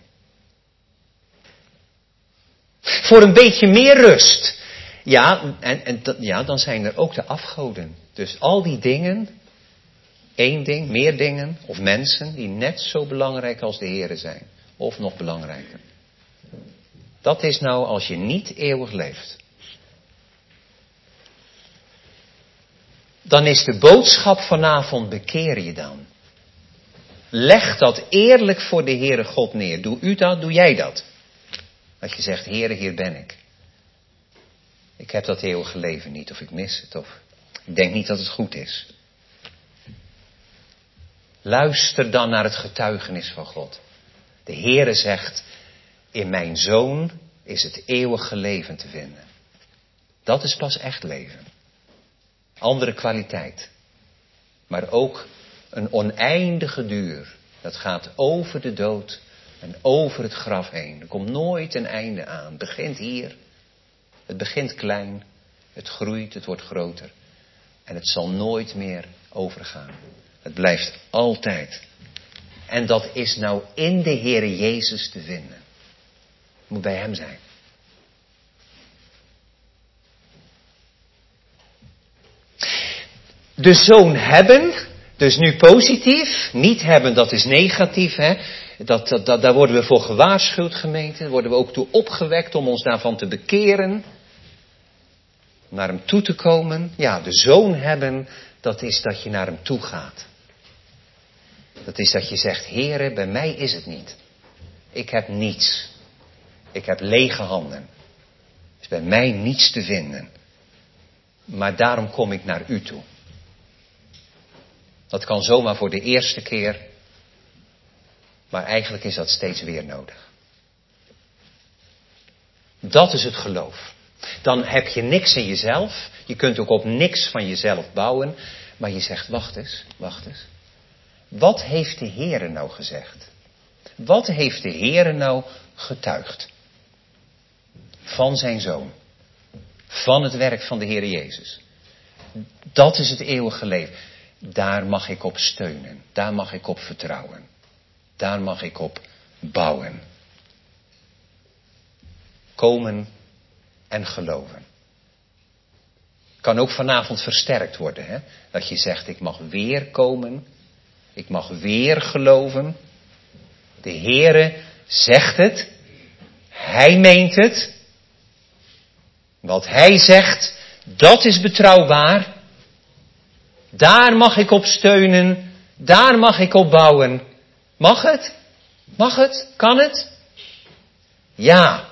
Voor een beetje meer rust. Ja, dan zijn er ook de afgoden. Dus al die dingen, 1 ding, meer dingen of mensen die net zo belangrijk als de Heere zijn. Of nog belangrijker. Dat is nou als je niet eeuwig leeft. Dan is de boodschap vanavond, bekeer je dan. Leg dat eerlijk voor de Heere God neer. Doe u dat, doe jij dat. Dat je zegt, Heere, hier ben ik. Ik heb dat eeuwige leven niet, of ik mis het, of ik denk niet dat het goed is. Luister dan naar het getuigenis van God. De Heere zegt, in mijn Zoon is het eeuwige leven te vinden. Dat is pas echt leven. Andere kwaliteit. Maar ook een oneindige duur. Dat gaat over de dood en over het graf heen. Er komt nooit een einde aan. Het begint hier. Het begint klein. Het groeit, het wordt groter. En het zal nooit meer overgaan. Het blijft altijd. En dat is nou in de Heere Jezus te vinden. Het moet bij hem zijn. De Zoon hebben, dus nu positief. Niet hebben, dat is negatief. Hè? Daar worden we voor gewaarschuwd, gemeente. Daar worden we ook toe opgewekt om ons daarvan te bekeren. Naar hem toe te komen. Ja, de Zoon hebben, dat is dat je naar hem toe gaat. Dat is dat je zegt, Heere, bij mij is het niet. Ik heb niets. Ik heb lege handen. Er is bij mij niets te vinden. Maar daarom kom ik naar u toe. Dat kan zomaar voor de eerste keer. Maar eigenlijk is dat steeds weer nodig. Dat is het geloof. Dan heb je niks in jezelf. Je kunt ook op niks van jezelf bouwen. Maar je zegt, wacht eens. Wat heeft de Heere nou gezegd? Wat heeft de Heere nou getuigd? Van zijn Zoon. Van het werk van de Heere Jezus. Dat is het eeuwige leven. Daar mag ik op steunen. Daar mag ik op vertrouwen. Daar mag ik op bouwen. Komen en geloven. Kan ook vanavond versterkt worden. Hè? Dat je zegt, ik mag weer komen. Ik mag weer geloven. De Heere zegt het. Hij meent het. Wat hij zegt, dat is betrouwbaar. Daar mag ik op steunen. Daar mag ik op bouwen. Mag het? Mag het? Kan het? Ja.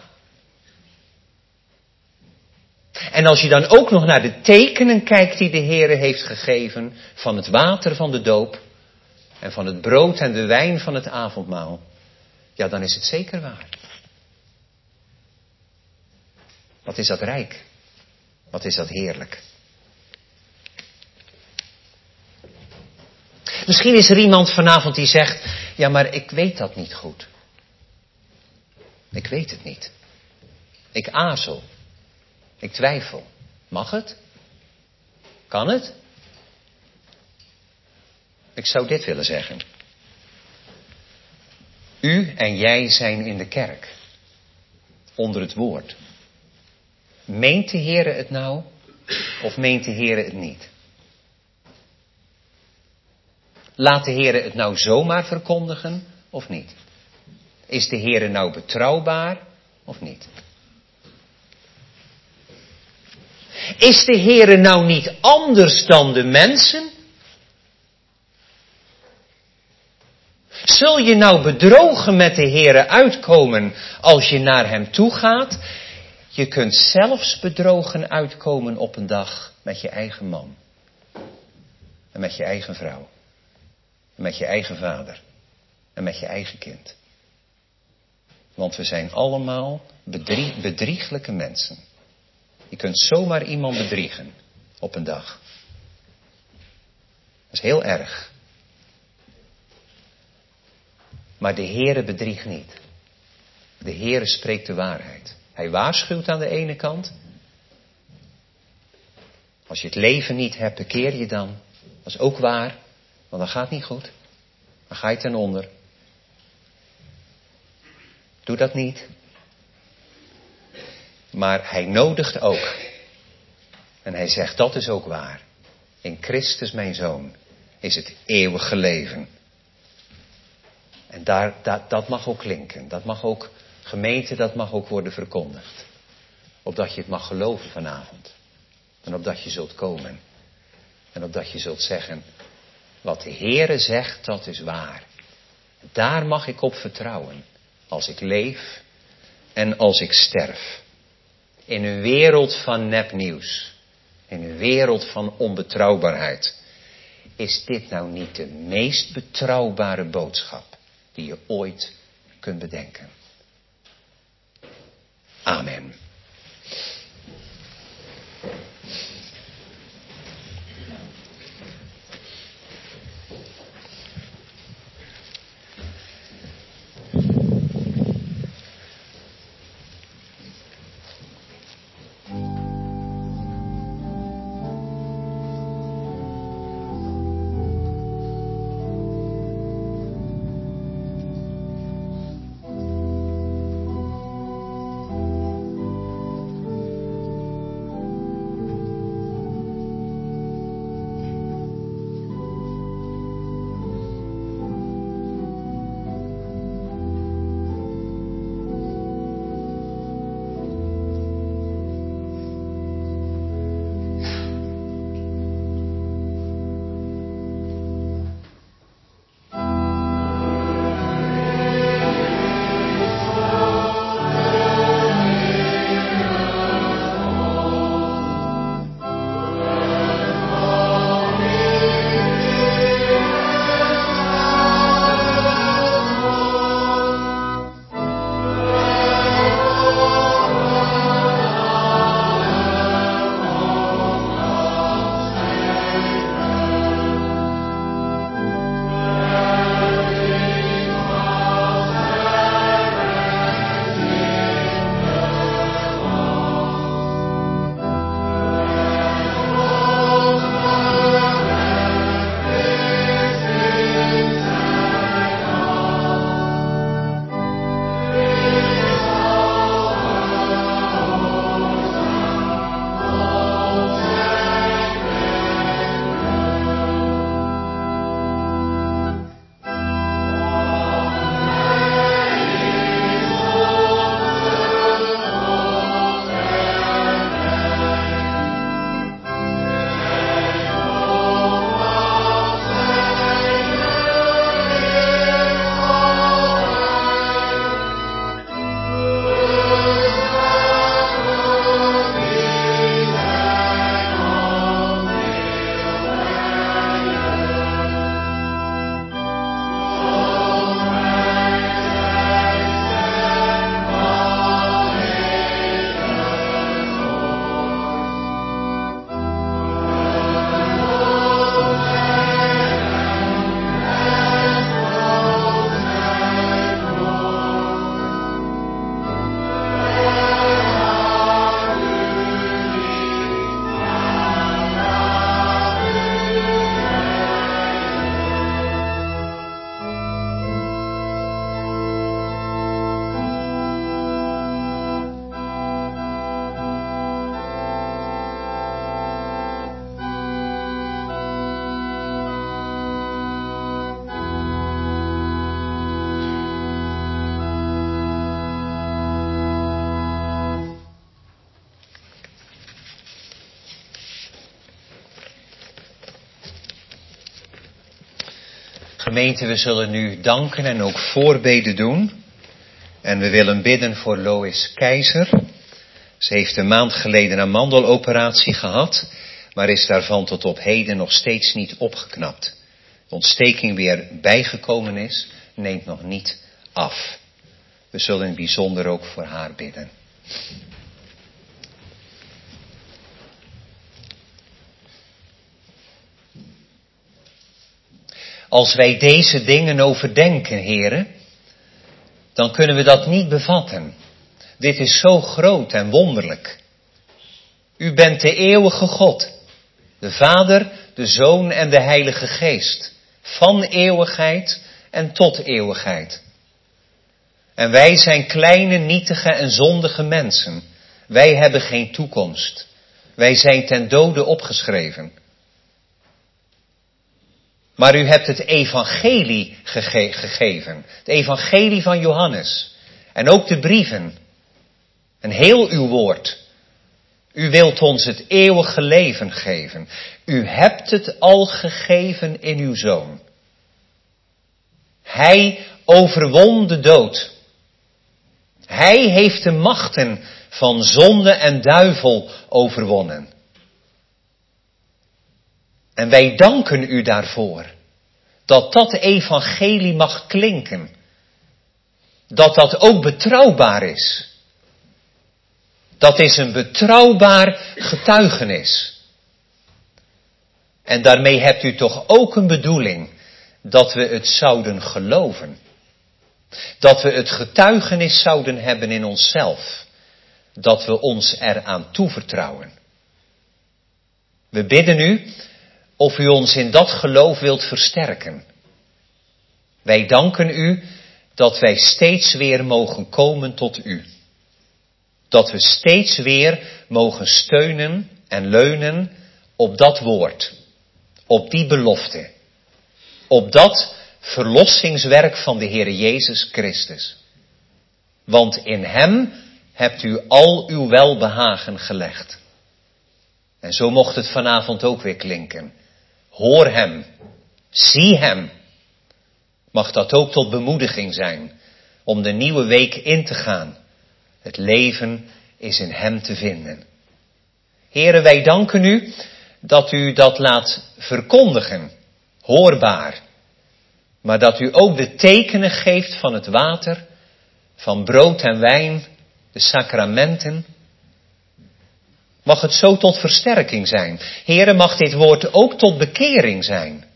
En als je dan ook nog naar de tekenen kijkt die de Heere heeft gegeven van het water van de doop en van het brood en de wijn van het avondmaal, ja, dan is het zeker waar. Wat is dat rijk? Wat is dat heerlijk? Misschien is er iemand vanavond die zegt, ja, maar ik weet dat niet goed. Ik weet het niet. Ik aarzel. Ik twijfel. Mag het? Kan het? Ik zou dit willen zeggen. U en jij zijn in de kerk. Onder het woord. Meent de Heere het nou? Of meent de Heere het niet? Laat de Heere het nou zomaar verkondigen? Of niet? Is de Heere nou betrouwbaar? Of niet? Is de Heere nou niet anders dan de mensen? Zul je nou bedrogen met de Heere uitkomen als je naar hem toe gaat? Je kunt zelfs bedrogen uitkomen op een dag met je eigen man. En met je eigen vrouw. En met je eigen vader. En met je eigen kind. Want we zijn allemaal bedrieglijke mensen. Je kunt zomaar iemand bedriegen op een dag. Dat is heel erg. Maar de Heere bedriegt niet. De Heere spreekt de waarheid. Hij waarschuwt aan de ene kant. Als je het leven niet hebt, bekeer je dan. Dat is ook waar, want dat gaat niet goed. Dan ga je ten onder. Doe dat niet. Maar hij nodigt ook. En hij zegt, dat is ook waar. In Christus mijn Zoon is het eeuwige leven. En dat mag ook klinken. Dat mag ook, gemeente, dat mag ook worden verkondigd. Opdat je het mag geloven vanavond. En opdat je zult komen. En opdat je zult zeggen, wat de Heere zegt, dat is waar. Daar mag ik op vertrouwen. Als ik leef en als ik sterf. In een wereld van nepnieuws. In een wereld van onbetrouwbaarheid. Is dit nou niet de meest betrouwbare boodschap die je ooit kunt bedenken? Amen. Gemeente, we zullen nu danken en ook voorbeden doen. En we willen bidden voor Lois Keizer. Ze heeft een maand geleden een mandeloperatie gehad, maar is daarvan tot op heden nog steeds niet opgeknapt. De ontsteking weer bijgekomen is, neemt nog niet af. We zullen in het bijzonder ook voor haar bidden. Als wij deze dingen overdenken, heren, dan kunnen we dat niet bevatten. Dit is zo groot en wonderlijk. U bent de eeuwige God, de Vader, de Zoon en de Heilige Geest, van eeuwigheid en tot eeuwigheid. En wij zijn kleine, nietige en zondige mensen. Wij hebben geen toekomst. Wij zijn ten dode opgeschreven. Maar u hebt het evangelie gegeven. Het evangelie van Johannes. En ook de brieven. En heel uw woord. U wilt ons het eeuwige leven geven. U hebt het al gegeven in uw Zoon. Hij overwon de dood. Hij heeft de machten van zonde en duivel overwonnen. En wij danken u daarvoor. Dat dat evangelie mag klinken. Dat dat ook betrouwbaar is. Dat is een betrouwbaar getuigenis. En daarmee hebt u toch ook een bedoeling dat we het zouden geloven. Dat we het getuigenis zouden hebben in onszelf. Dat we ons eraan toevertrouwen. We bidden u of u ons in dat geloof wilt versterken. Wij danken u dat wij steeds weer mogen komen tot u. Dat we steeds weer mogen steunen en leunen op dat woord. Op die belofte. Op dat verlossingswerk van de Heere Jezus Christus. Want in hem hebt u al uw welbehagen gelegd. En zo mocht het vanavond ook weer klinken. Hoor hem. Zie hem. Mag dat ook tot bemoediging zijn om de nieuwe week in te gaan. Het leven is in hem te vinden. Heere, wij danken u dat u dat laat verkondigen. Hoorbaar. Maar dat u ook de tekenen geeft van het water, van brood en wijn, de sacramenten. Mag het zo tot versterking zijn. Heere, mag dit woord ook tot bekering zijn.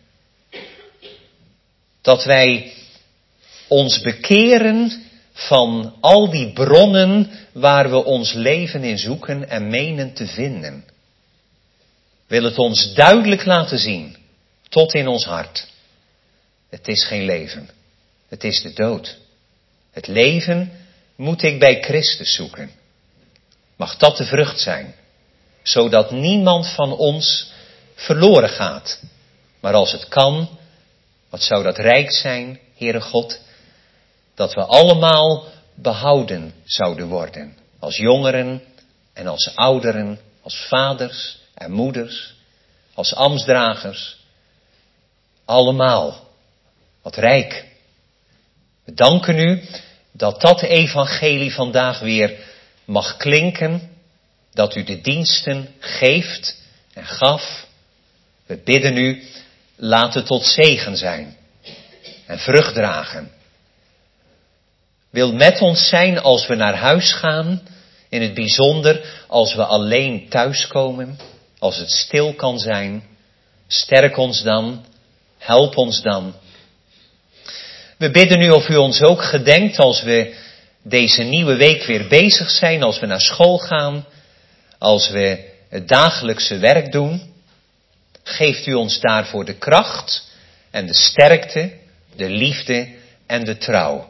Dat wij ons bekeren van al die bronnen waar we ons leven in zoeken en menen te vinden. Wil het ons duidelijk laten zien, tot in ons hart. Het is geen leven, het is de dood. Het leven moet ik bij Christus zoeken. Mag dat de vrucht zijn, zodat niemand van ons verloren gaat. Maar als het kan, wat zou dat rijk zijn, Heere God, dat we allemaal behouden zouden worden. Als jongeren en als ouderen, als vaders en moeders, als ambtsdragers. Allemaal. Wat rijk. We danken u dat dat evangelie vandaag weer mag klinken. Dat u de diensten geeft en gaf. We bidden u, laat het tot zegen zijn. En vrucht dragen. Wil met ons zijn als we naar huis gaan. In het bijzonder als we alleen thuiskomen. Als het stil kan zijn. Sterk ons dan. Help ons dan. We bidden u of u ons ook gedenkt als we deze nieuwe week weer bezig zijn. Als we naar school gaan. Als we het dagelijkse werk doen. Geeft u ons daarvoor de kracht en de sterkte, de liefde en de trouw.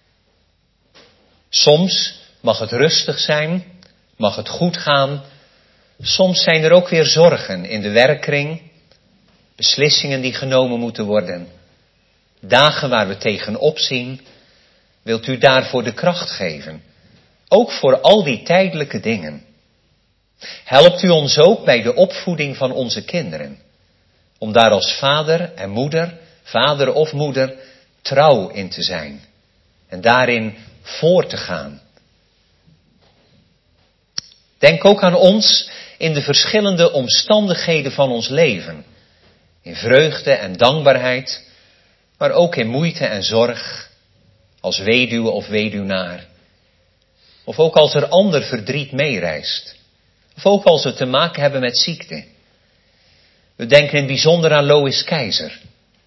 Soms mag het rustig zijn, mag het goed gaan. Soms zijn er ook weer zorgen in de werkkring. Beslissingen die genomen moeten worden. Dagen waar we tegenop zien. Wilt u daarvoor de kracht geven? Ook voor al die tijdelijke dingen. Helpt u ons ook bij de opvoeding van onze kinderen. Om daar als vader en moeder, vader of moeder, trouw in te zijn. En daarin voor te gaan. Denk ook aan ons in de verschillende omstandigheden van ons leven. In vreugde en dankbaarheid, maar ook in moeite en zorg. Als weduwe of weduwnaar. Of ook als er ander verdriet meereist. Of ook als we te maken hebben met ziekte. We denken in het bijzonder aan Lois Keizer.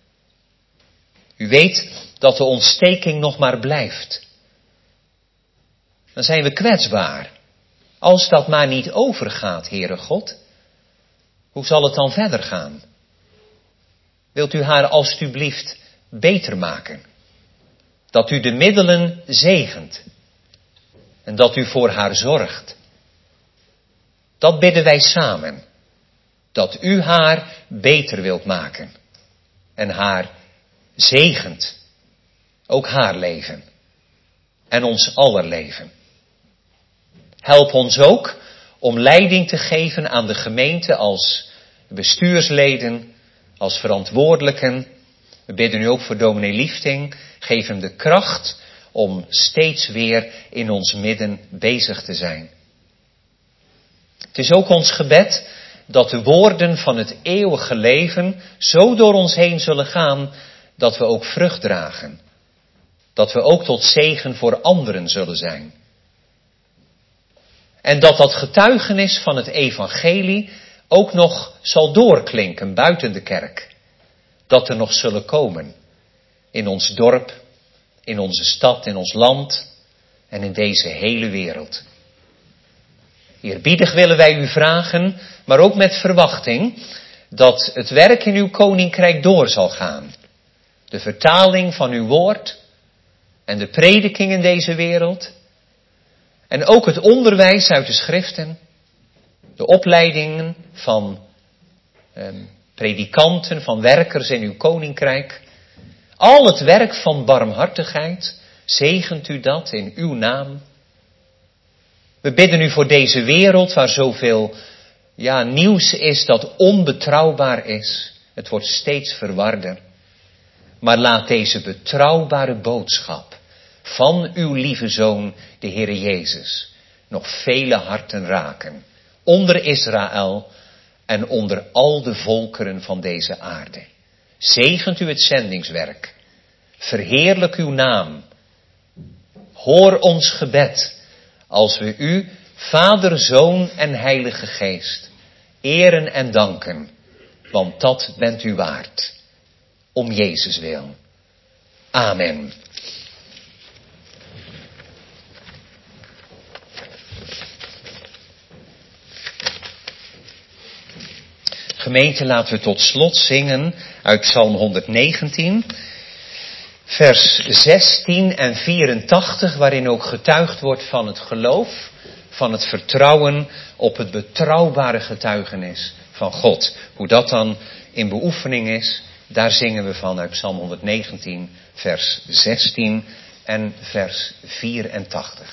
U weet dat de ontsteking nog maar blijft. Dan zijn we kwetsbaar. Als dat maar niet overgaat, Heere God. Hoe zal het dan verder gaan? Wilt u haar alstublieft beter maken? Dat u de middelen zegent. En dat u voor haar zorgt. Dat bidden wij samen. Dat u haar beter wilt maken. En haar zegent. Ook haar leven. En ons aller leven. Help ons ook om leiding te geven aan de gemeente als bestuursleden, als verantwoordelijken. We bidden u ook voor dominee Liefting. Geef hem de kracht om steeds weer in ons midden bezig te zijn. Het is ook ons gebed dat de woorden van het eeuwige leven zo door ons heen zullen gaan dat we ook vrucht dragen. Dat we ook tot zegen voor anderen zullen zijn. En dat getuigenis van het evangelie ook nog zal doorklinken buiten de kerk. Dat er nog zullen komen in ons dorp, in onze stad, in ons land en in deze hele wereld. Eerbiedig willen wij u vragen, maar ook met verwachting, dat het werk in uw koninkrijk door zal gaan. De vertaling van uw woord en de prediking in deze wereld. En ook het onderwijs uit de schriften. De opleidingen van predikanten, van werkers in uw koninkrijk. Al het werk van barmhartigheid, zegent u dat in uw naam. We bidden u voor deze wereld waar zoveel nieuws is dat onbetrouwbaar is. Het wordt steeds verwarder. Maar laat deze betrouwbare boodschap van uw lieve Zoon, de Heere Jezus, nog vele harten raken. Onder Israël en onder al de volkeren van deze aarde. Zegent u het zendingswerk. Verheerlijk uw naam. Hoor ons gebed. Als we u, Vader, Zoon en Heilige Geest, eren en danken. Want dat bent u waard. Om Jezus wil. Amen. Gemeente, laten we tot slot zingen uit Psalm 119, vers 16 en 84, waarin ook getuigd wordt van het geloof, van het vertrouwen op het betrouwbare getuigenis van God. Hoe dat dan in beoefening is, daar zingen we van uit Psalm 119, vers 16 en vers 84.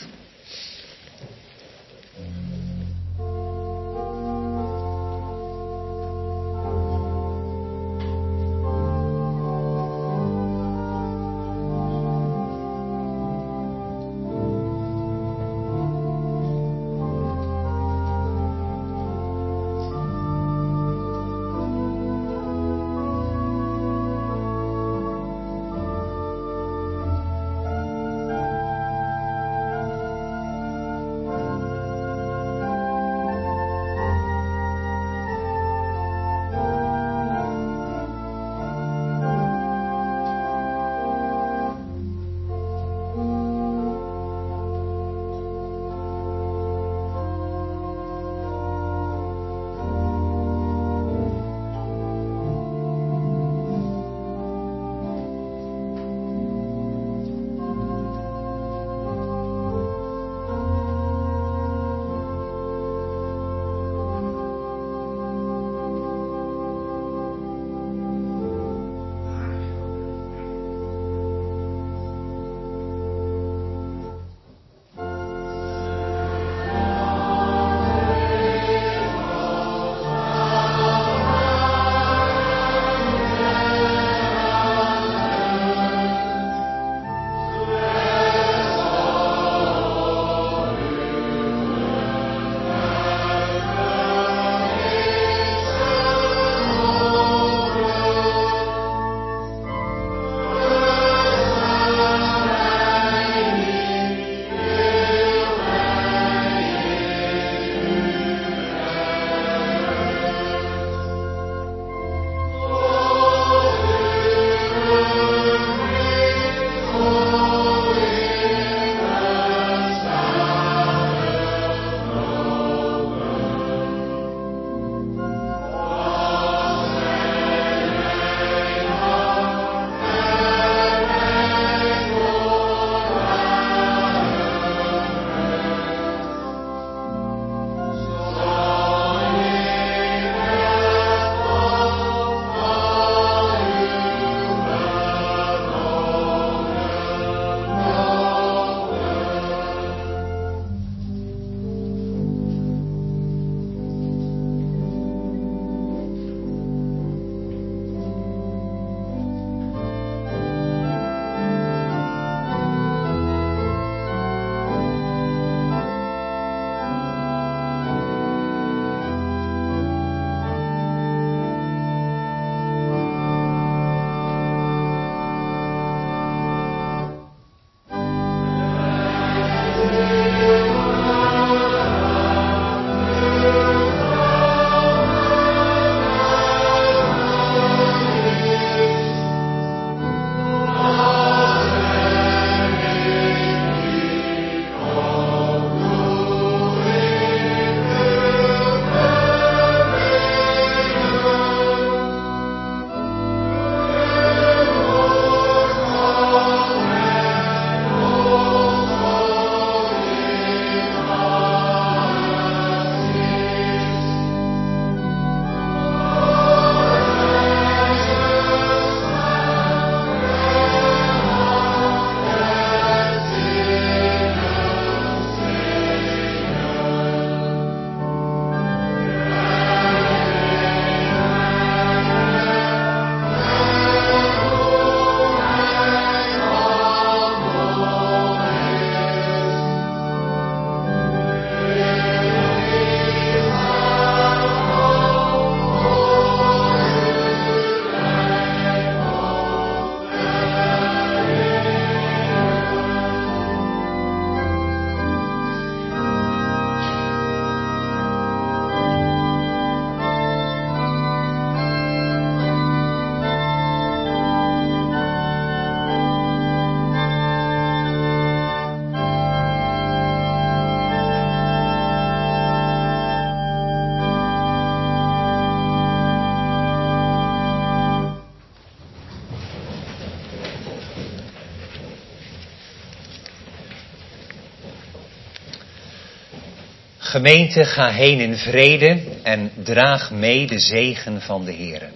Gemeente, ga heen in vrede en draag mee de zegen van de Heere.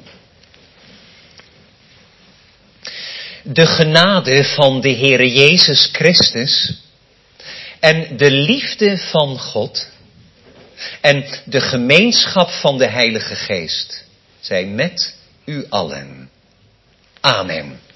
De genade van de Heere Jezus Christus en de liefde van God en de gemeenschap van de Heilige Geest zij met u allen. Amen.